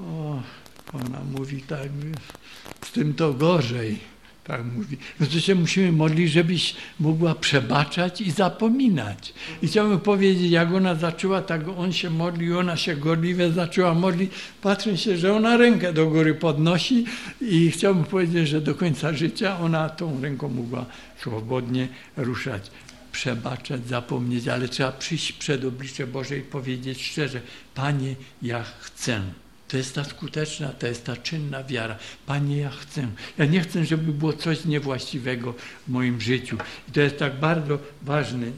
Ona mówi tak, z tym to gorzej. Tak mówi. No to się musimy modlić, żebyś mogła przebaczać i zapominać. I chciałbym powiedzieć, jak ona zaczęła, tak on się modlił, ona się gorliwie zaczęła modlić. Patrzę się, że ona rękę do góry podnosi i chciałbym powiedzieć, że do końca życia ona tą ręką mogła swobodnie ruszać. Przebaczać, zapomnieć, ale trzeba przyjść przed oblicze Boże i powiedzieć szczerze: Panie, ja chcę. To jest ta skuteczna, to jest ta czynna wiara. Panie, ja chcę. Ja nie chcę, żeby było coś niewłaściwego w moim życiu. I to jest tak bardzo ważne.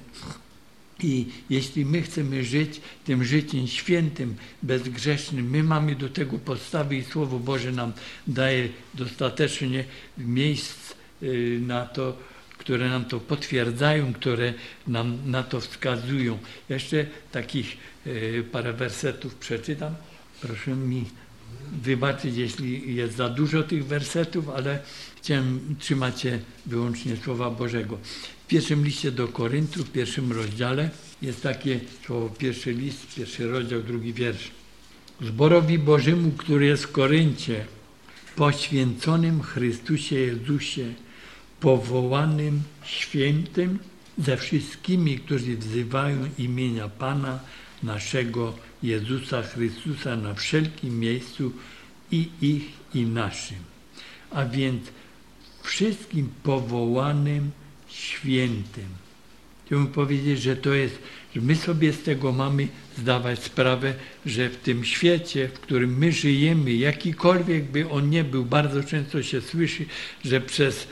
I jeśli my chcemy żyć tym życiem świętym, bezgrzesznym, my mamy do tego podstawy i Słowo Boże nam daje dostatecznie miejsc na to, które nam to potwierdzają, które nam na to wskazują. Jeszcze takich parę wersetów przeczytam. Proszę mi wybaczyć, jeśli jest za dużo tych wersetów, ale chciałem trzymać się wyłącznie Słowa Bożego. W pierwszym liście do Koryntów, w 1 rozdziale jest takie słowo, 1 list, 1 rozdział, 2 wiersz. Zborowi Bożemu, który jest w Koryncie, poświęconym Chrystusie Jezusie, powołanym, świętym, ze wszystkimi, którzy wzywają imienia Pana naszego Jezusa Chrystusa na wszelkim miejscu i ich, i naszym. A więc wszystkim powołanym, świętym. Chciałbym powiedzieć, że to jest, że my sobie z tego mamy zdawać sprawę, że w tym świecie, w którym my żyjemy, jakikolwiek by on nie był, bardzo często się słyszy, że przez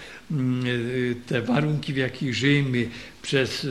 te warunki, w jakich żyjemy, przez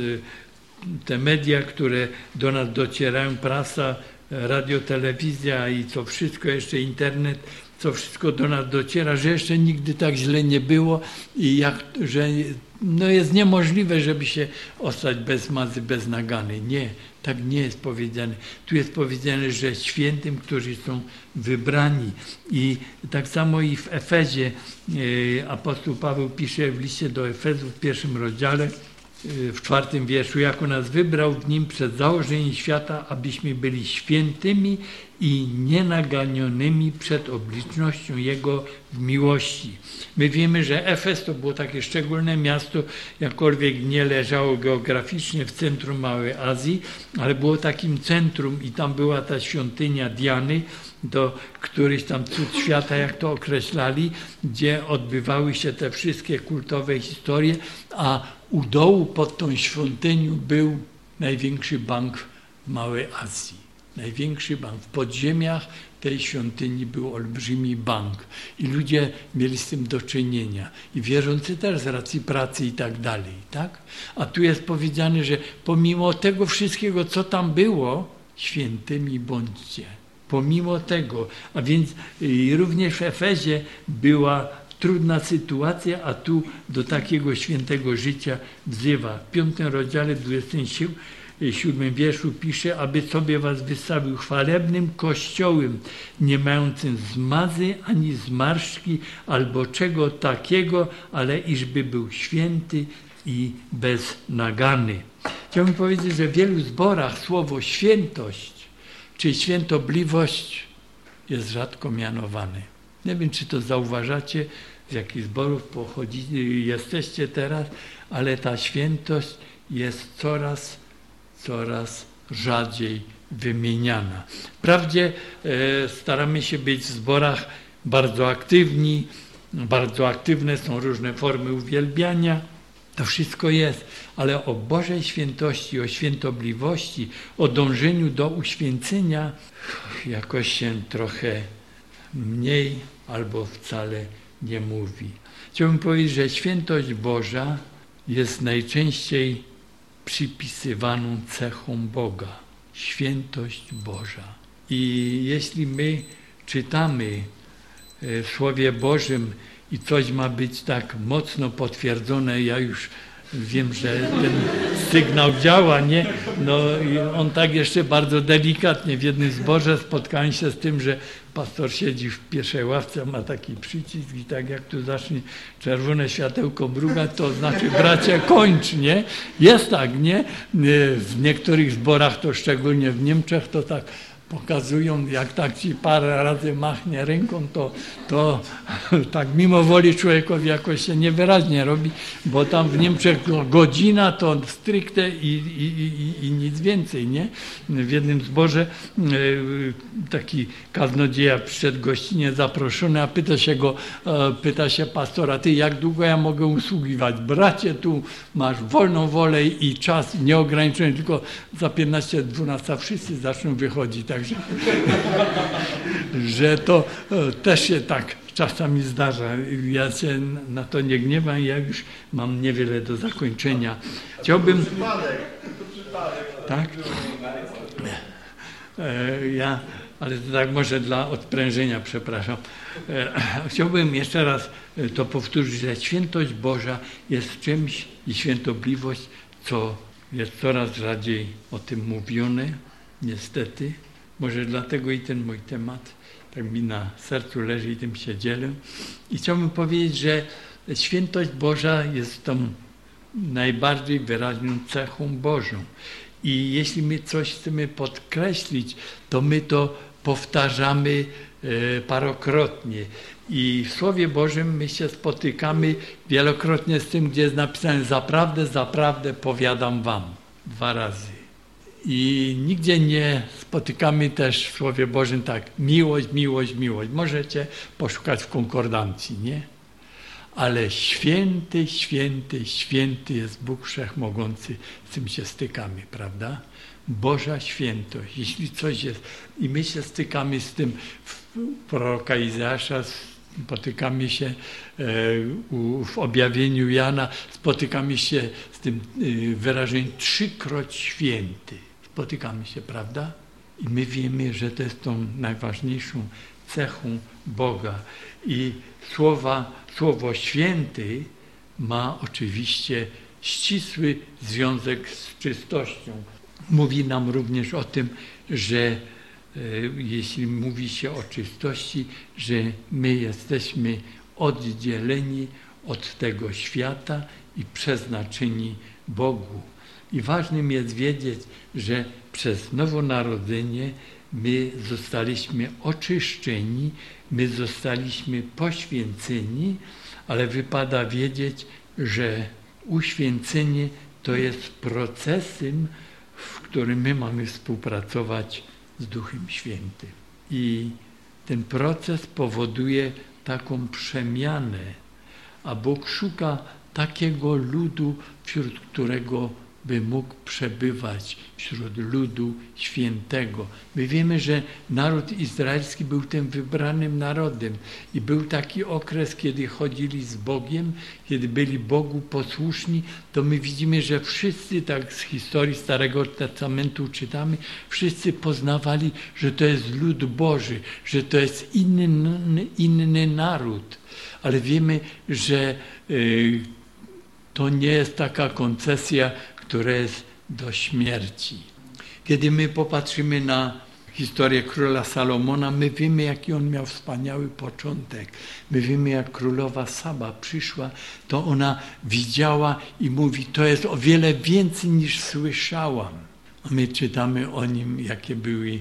te media, które do nas docierają, prasa, radio, telewizja i co wszystko, jeszcze internet, co wszystko do nas dociera, że jeszcze nigdy tak źle nie było i że no jest niemożliwe, żeby się ostać bez mazy, bez nagany. Nie, tak nie jest powiedziane. Tu jest powiedziane, że świętym, którzy są wybrani. I tak samo i w Efezie apostoł Paweł pisze w liście do Efezów w 1 rozdziale, w 4 wierszu: jako nas wybrał w nim przed założeniem świata, abyśmy byli świętymi i nienaganionymi przed obliczością Jego w miłości. My wiemy, że Efes to było takie szczególne miasto, jakkolwiek nie leżało geograficznie w centrum Małej Azji, ale było takim centrum i tam była ta świątynia Diany, do któryś tam cud świata, jak to określali, gdzie odbywały się te wszystkie kultowe historie, a u dołu pod tą świątynią był największy bank w Małej Azji. Największy bank. W podziemiach tej świątyni był olbrzymi bank i ludzie mieli z tym do czynienia. I wierzący też z racji pracy i tak dalej. Tak? A tu jest powiedziane, że pomimo tego wszystkiego, co tam było, świętymi bądźcie. Pomimo tego. A więc również w Efezie była trudna sytuacja, a tu do takiego świętego życia wzywa. W 5 rozdziale 27 wierszu pisze, aby sobie was wystawił chwalebnym kościołem, nie mającym zmazy ani zmarszczki albo czego takiego, ale iżby był święty i bez nagany. Chciałbym powiedzieć, że w wielu zborach słowo świętość czy świętobliwość jest rzadko mianowane. Nie wiem, czy to zauważacie, z jakich zborów jesteście teraz, ale ta świętość jest coraz rzadziej wymieniana. Wprawdzie staramy się być w zborach bardzo aktywni, bardzo aktywne są różne formy uwielbiania, To wszystko jest, ale o Bożej świętości, o świętobliwości, o dążeniu do uświęcenia jakoś się trochę mniej albo wcale nie mówi. Chciałbym powiedzieć, że świętość Boża jest najczęściej przypisywaną cechą Boga. Świętość Boża. I jeśli my czytamy w Słowie Bożym i coś ma być tak mocno potwierdzone, ja już wiem, że ten sygnał działa, nie? No i on tak jeszcze bardzo delikatnie w jednym zborze spotkałem się z tym, że pastor siedzi w pierwszej ławce, ma taki przycisk i tak jak tu zacznie czerwone światełko mrugać, to znaczy bracie kończ, nie? Jest tak, nie? W niektórych zborach, to szczególnie w Niemczech, to tak pokazują, jak tak ci parę razy machnie ręką, to tak mimo woli człowiekowi jakoś się niewyraźnie robi, bo tam w Niemczech godzina to stricte i nic więcej, nie? W jednym zborze taki kaznodzieja przyszedł gościnnie zaproszony, a pyta się pastora, ty jak długo ja mogę usługiwać? Bracie, tu masz wolną wolę i czas nieograniczony, tylko za 15-12 wszyscy zaczną wychodzić. Także, że to też się tak czasami zdarza. Ja się na to nie gniewam, ja już mam niewiele do zakończenia. Chciałbym... Tak? Ale to tak może dla odprężenia, przepraszam. Chciałbym jeszcze raz to powtórzyć, że świętość Boża jest czymś i świętobliwość, co jest coraz rzadziej o tym mówione, niestety. Może dlatego i ten mój temat tak mi na sercu leży i tym się dzielę. I chciałbym powiedzieć, że świętość Boża jest tą najbardziej wyraźną cechą Bożą. I jeśli my coś chcemy podkreślić, to my to powtarzamy parokrotnie. I w Słowie Bożym my się spotykamy wielokrotnie z tym, gdzie jest napisane zaprawdę, zaprawdę powiadam wam. 2 razy. I nigdzie nie spotykamy też w Słowie Bożym tak miłość, miłość, miłość. Możecie poszukać w konkordancji, nie? Ale święty, święty, święty jest Bóg Wszechmogący, z tym się stykamy, prawda? Boża świętość, jeśli coś jest i my się stykamy z tym w proroka Izajasza, spotykamy się w objawieniu Jana, spotykamy się z tym wyrażeniem 3-kroć święty. Spotykamy się, prawda? I my wiemy, że to jest tą najważniejszą cechą Boga. I słowo święty ma oczywiście ścisły związek z czystością. Mówi nam również o tym, że jeśli mówi się o czystości, że my jesteśmy oddzieleni od tego świata i przeznaczeni Bogu. I ważnym jest wiedzieć, że przez nowonarodzenie my zostaliśmy oczyszczeni, my zostaliśmy poświęceni, ale wypada wiedzieć, że uświęcenie to jest procesem, w którym my mamy współpracować z Duchem Świętym. I ten proces powoduje taką przemianę, a Bóg szuka takiego ludu, wśród którego by mógł przebywać, wśród ludu świętego. My wiemy, że naród izraelski był tym wybranym narodem i był taki okres, kiedy chodzili z Bogiem, kiedy byli Bogu posłuszni, to my widzimy, że wszyscy, tak z historii Starego Testamentu czytamy, wszyscy poznawali, że to jest lud Boży, że to jest inny naród. Ale wiemy, że to nie jest taka koncesja, która jest do śmierci. Kiedy my popatrzymy na historię króla Salomona, my wiemy, jaki on miał wspaniały początek. My wiemy, jak królowa Saba przyszła, to ona widziała i mówi, to jest o wiele więcej niż słyszałam. A my czytamy o nim, jakie były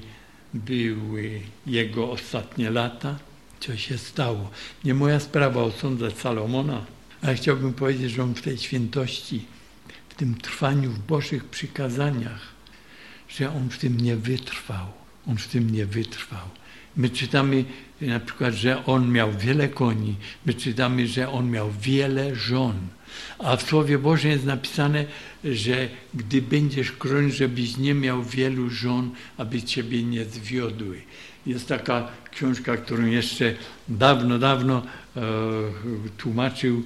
jego ostatnie lata, co się stało. Nie moja sprawa osądzać Salomona, ale chciałbym powiedzieć, że on w tej świętości, w tym trwaniu w Bożych przykazaniach, że on w tym nie wytrwał. On w tym nie wytrwał. My czytamy na przykład, że on miał wiele koni. My czytamy, że on miał wiele żon. A w Słowie Bożym jest napisane, że gdy będziesz król, żebyś nie miał wielu żon, aby ciebie nie zwiodły. Jest taka książka, którą jeszcze dawno tłumaczył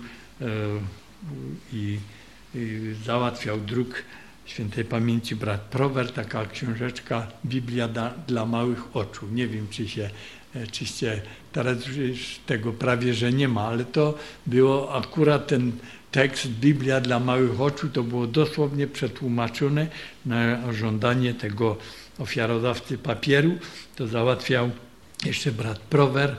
i załatwiał druk świętej pamięci brat Prower, taka książeczka Biblia dla małych oczu. Nie wiem, czyście teraz już tego prawie, że nie ma, ale to było akurat ten tekst Biblia dla małych oczu, to było dosłownie przetłumaczone na żądanie tego ofiarodawcy papieru. To załatwiał jeszcze brat Prower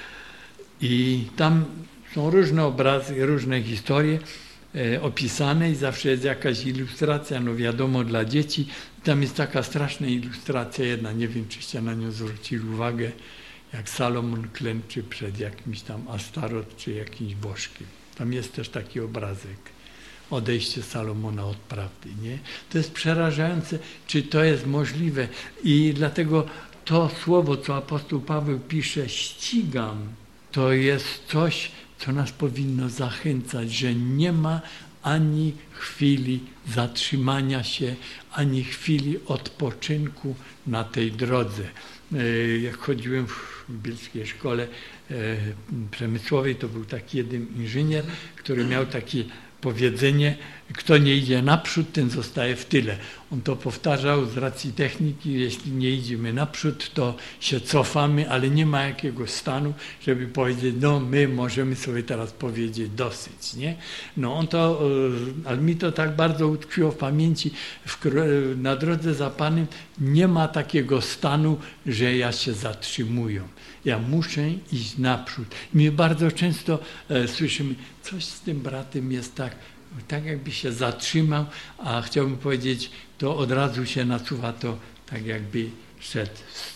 i tam są różne obrazy, różne historie opisane i zawsze jest jakaś ilustracja, no wiadomo, dla dzieci. Tam jest taka straszna ilustracja jedna, nie wiem, czyście na nią zwrócili uwagę, jak Salomon klęczy przed jakimś tam Astarot czy jakimś bożkiem. Tam jest też taki obrazek, odejście Salomona od prawdy, nie? To jest przerażające, czy to jest możliwe i dlatego to słowo, co apostoł Paweł pisze, ścigam, to jest coś, co nas powinno zachęcać, że nie ma ani chwili zatrzymania się, ani chwili odpoczynku na tej drodze. Jak chodziłem w bielskiej szkole przemysłowej, to był taki jeden inżynier, który miał takie powiedzenie, kto nie idzie naprzód, ten zostaje w tyle. On to powtarzał z racji techniki, jeśli nie idziemy naprzód, to się cofamy, ale nie ma jakiegoś stanu, żeby powiedzieć, no my możemy sobie teraz powiedzieć dosyć, nie? No on to, ale mi to tak bardzo utkwiło w pamięci, na drodze za Panem nie ma takiego stanu, że ja się zatrzymuję. Ja muszę iść naprzód. My bardzo często słyszymy, coś z tym bratem jest tak jakby się zatrzymał, a chciałbym powiedzieć, to od razu się nasuwa to tak jakby szedł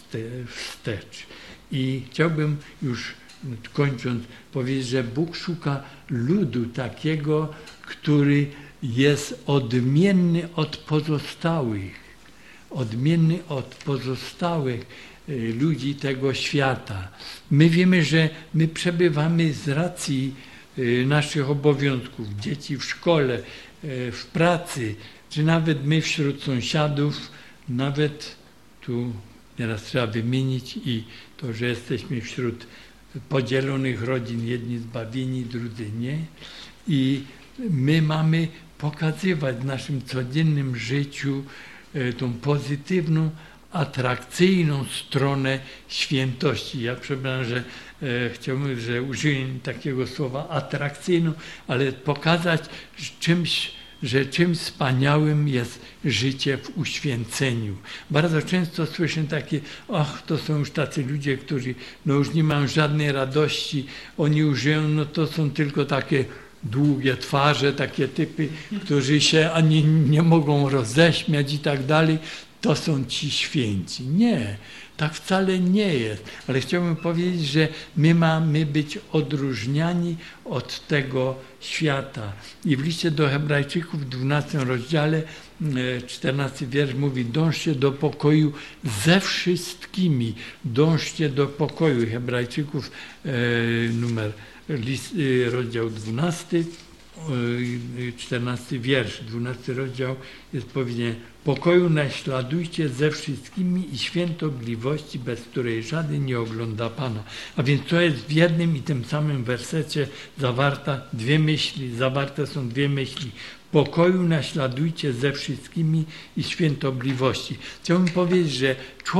wstecz. I chciałbym już kończąc powiedzieć, że Bóg szuka ludu takiego, który jest odmienny od pozostałych. Odmienny od pozostałych ludzi tego świata. My wiemy, że my przebywamy z racji naszych obowiązków, dzieci w szkole, w pracy, czy nawet my wśród sąsiadów, nawet tu nieraz trzeba wymienić i to, że jesteśmy wśród podzielonych rodzin, jedni zbawieni, drudzy nie. I my mamy pokazywać w naszym codziennym życiu tą pozytywną, atrakcyjną stronę świętości. Ja przepraszam, że chciałbym, że użyłem takiego słowa atrakcyjną, ale pokazać że czymś wspaniałym jest życie w uświęceniu. Bardzo często słyszę takie, to są już tacy ludzie, którzy już nie mają żadnej radości, oni użyją, to są tylko takie długie twarze, takie typy, którzy się ani nie mogą roześmiać i tak dalej. To są ci święci. Nie, tak wcale nie jest. Ale chciałbym powiedzieć, że my mamy być odróżniani od tego świata. I w liście do Hebrajczyków w 12 rozdziale, 14 wiersz mówi, dążcie do pokoju ze wszystkimi. Dążcie do pokoju. Hebrajczyków rozdział 12, 14 wiersz, 12 rozdział jest powiedziane, pokoju naśladujcie ze wszystkimi i świętobliwości, bez której żaden nie ogląda Pana. A więc to jest w jednym i tym samym wersecie zawarte są dwie myśli. Pokoju naśladujcie ze wszystkimi i świętobliwości. Chciałbym powiedzieć, że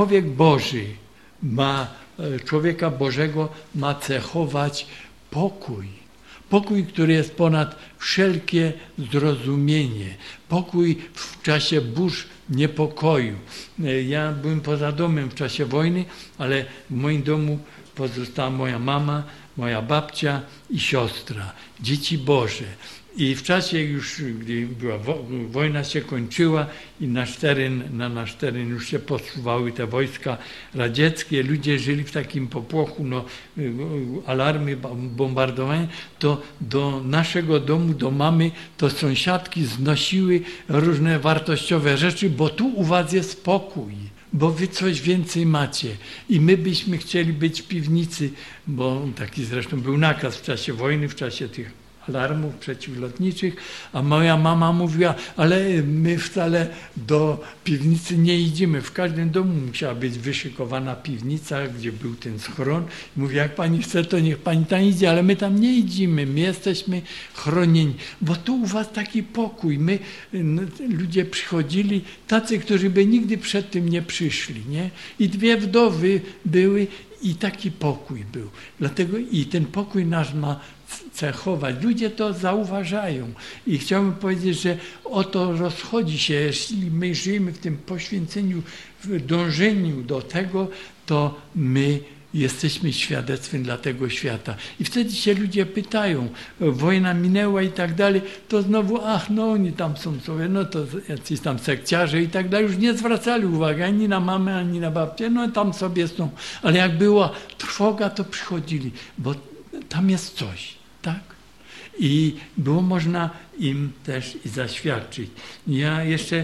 człowieka Bożego ma cechować pokój. Pokój, który jest ponad wszelkie zrozumienie. Pokój w czasie burz niepokoju. Ja byłem poza domem w czasie wojny, ale w moim domu pozostała moja mama, moja babcia i siostra, dzieci Boże. I w czasie już, gdy wojna się kończyła i na nasz teren już się posuwały te wojska radzieckie, ludzie żyli w takim popłochu, alarmy, bombardowanie, to do naszego domu, do mamy, to sąsiadki znosiły różne wartościowe rzeczy, bo tu u was jest spokój. bo wy coś więcej macie. I my byśmy chcieli być w piwnicy, bo taki zresztą był nakaz w czasie wojny, w czasie tych alarmów przeciwlotniczych, a moja mama mówiła, ale my wcale do piwnicy nie idziemy. W każdym domu musiała być wyszykowana piwnica, gdzie był ten schron. Mówi, jak pani chce, to niech pani tam idzie, ale my tam nie idziemy, my jesteśmy chronieni, bo tu u was taki pokój. My, ludzie przychodzili, tacy, którzy by nigdy przed tym nie przyszli, nie? I 2 wdowy były i taki pokój był. Dlatego i ten pokój nasz ma cechować. Ludzie to zauważają. I chciałbym powiedzieć, że oto rozchodzi się, jeśli my żyjemy w tym poświęceniu, w dążeniu do tego, to my jesteśmy świadectwem dla tego świata. I wtedy się ludzie pytają, wojna minęła i tak dalej, to znowu, no oni tam są sobie, no to jacyś tam sekciarze i tak dalej, już nie zwracali uwagi ani na mamę, ani na babcię, no tam sobie są. Ale jak była trwoga, to przychodzili, bo tam jest coś, tak? I było można im też i zaświadczyć. Ja jeszcze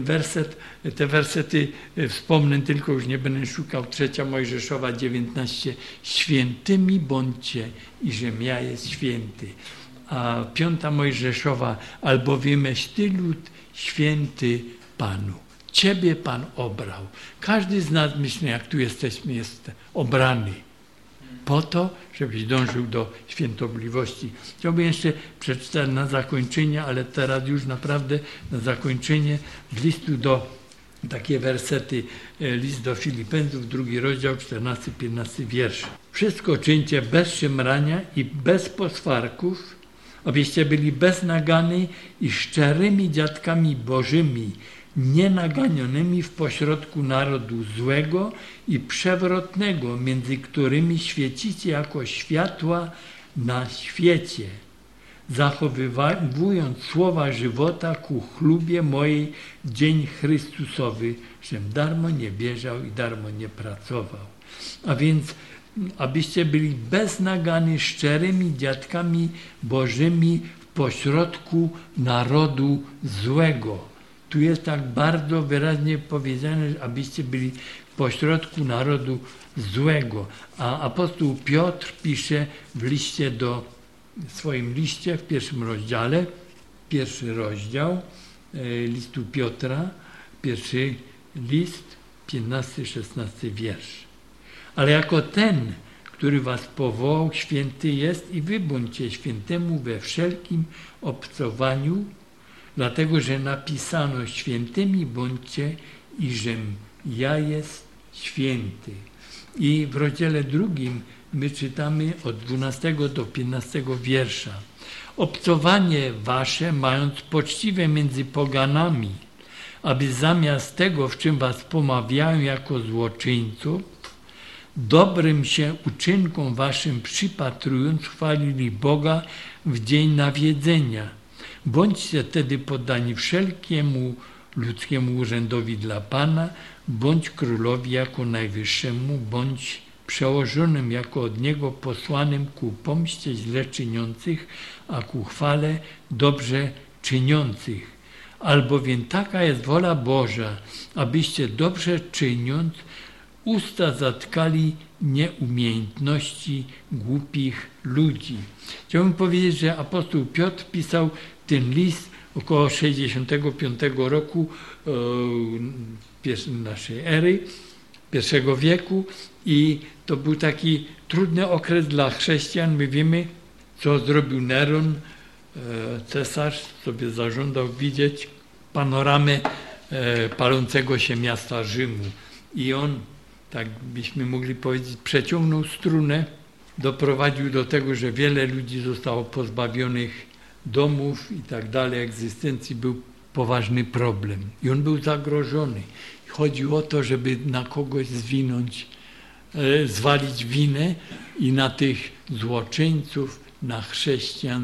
te wersety wspomnę, tylko już nie będę szukał. 3 Mojżeszowa 19. Świętymi bądźcie, iżem ja jest święty. A 5 Mojżeszowa, albowiemeś ty lud święty Panu. Ciebie Pan obrał. Każdy z nas, myślę, jak tu jesteśmy, jest obrany. Po to, żebyś dążył do świętobliwości. Chciałbym jeszcze przeczytać na zakończenie, ale teraz już naprawdę na zakończenie z listu takie wersety, list do Filipenów, 2 rozdział, 14-15 wiersz. Wszystko czyńcie bez szemrania i bez poswarków, abyście byli bez nagany i szczerymi dziadkami bożymi, nienaganionymi w pośrodku narodu złego i przewrotnego, między którymi świecicie jako światła na świecie, zachowując słowa żywota ku chlubie mojej dzień Chrystusowy, żem darmo nie bieżał i darmo nie pracował. A więc abyście byli bez nagany, szczerymi dziadkami bożymi w pośrodku narodu złego. Tu jest tak bardzo wyraźnie powiedziane, abyście byli w pośrodku narodu złego. A apostoł Piotr pisze w swoim liście, w 1 rozdziale, 1 rozdział listu Piotra, 1 list, 15-16 wiersz. Ale jako ten, który was powołał, święty jest i wy bądźcie świętemu we wszelkim obcowaniu, dlatego, że napisano świętymi bądźcie iżem ja jest święty. I w rozdziale 2 my czytamy od 12 do 15 wiersza. Obcowanie wasze, mając poczciwe między poganami, aby zamiast tego, w czym was pomawiają jako złoczyńców, dobrym się uczynkom waszym przypatrując, chwalili Boga w dzień nawiedzenia. Bądźcie wtedy poddani wszelkiemu ludzkiemu urzędowi dla Pana, bądź królowi jako najwyższemu, bądź przełożonym jako od Niego posłanym ku pomście źle czyniących, a ku chwale dobrze czyniących. Albowiem taka jest wola Boża, abyście dobrze czyniąc usta zatkali nieumiejętności głupich ludzi. Chciałbym powiedzieć, że apostoł Piotr pisał ten list około 65 roku naszej ery, I wieku i to był taki trudny okres dla chrześcijan. My wiemy, co zrobił Neron, cesarz, sobie zażądał widzieć panoramę palącego się miasta Rzymu. I on, tak byśmy mogli powiedzieć, przeciągnął strunę, doprowadził do tego, że wiele ludzi zostało pozbawionych domów i tak dalej, egzystencji, był poważny problem. I on był zagrożony. Chodziło o to, żeby na kogoś zwalić winę i na tych złoczyńców, na chrześcijan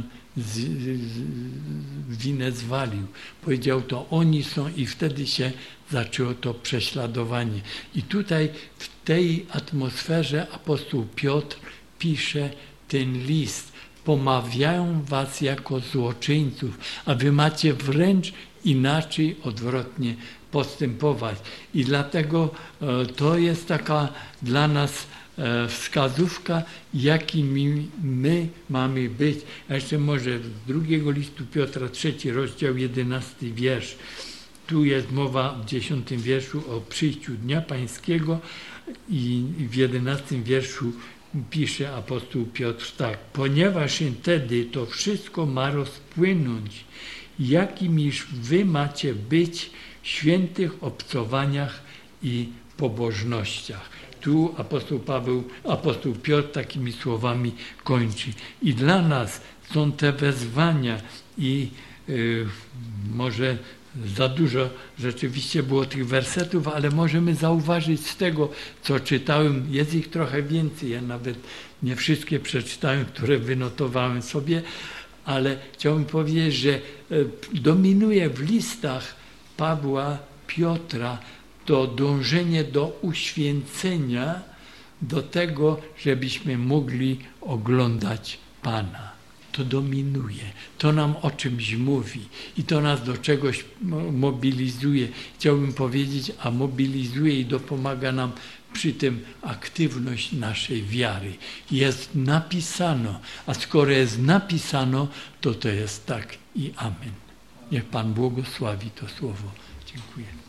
winę zwalił. Powiedział, to oni są i wtedy się zaczęło to prześladowanie. I tutaj w tej atmosferze apostoł Piotr pisze ten list. Pomawiają was jako złoczyńców, a wy macie wręcz inaczej, odwrotnie postępować. I dlatego to jest taka dla nas wskazówka, jakimi my mamy być. A jeszcze może z drugiego listu Piotra, 3 rozdział, 11 wiersz. Tu jest mowa w 10 wierszu o przyjściu Dnia Pańskiego i w 11 wierszu pisze apostoł Piotr tak: ponieważ wtedy to wszystko ma rozpłynąć, jakimiż wy macie być w świętych obcowaniach i pobożnościach. Tu apostoł Piotr takimi słowami kończy. I dla nas są te wezwania i może za dużo rzeczywiście było tych wersetów, ale możemy zauważyć z tego, co czytałem, jest ich trochę więcej, ja nawet nie wszystkie przeczytałem, które wynotowałem sobie, ale chciałbym powiedzieć, że dominuje w listach Pawła, Piotra to dążenie do uświęcenia, do tego, żebyśmy mogli oglądać Pana. To dominuje, to nam o czymś mówi i to nas do czegoś mobilizuje. Chciałbym powiedzieć, a mobilizuje i dopomaga nam przy tym aktywność naszej wiary. Jest napisano, a skoro jest napisano, to jest tak i amen. Niech Pan błogosławi to słowo. Dziękuję.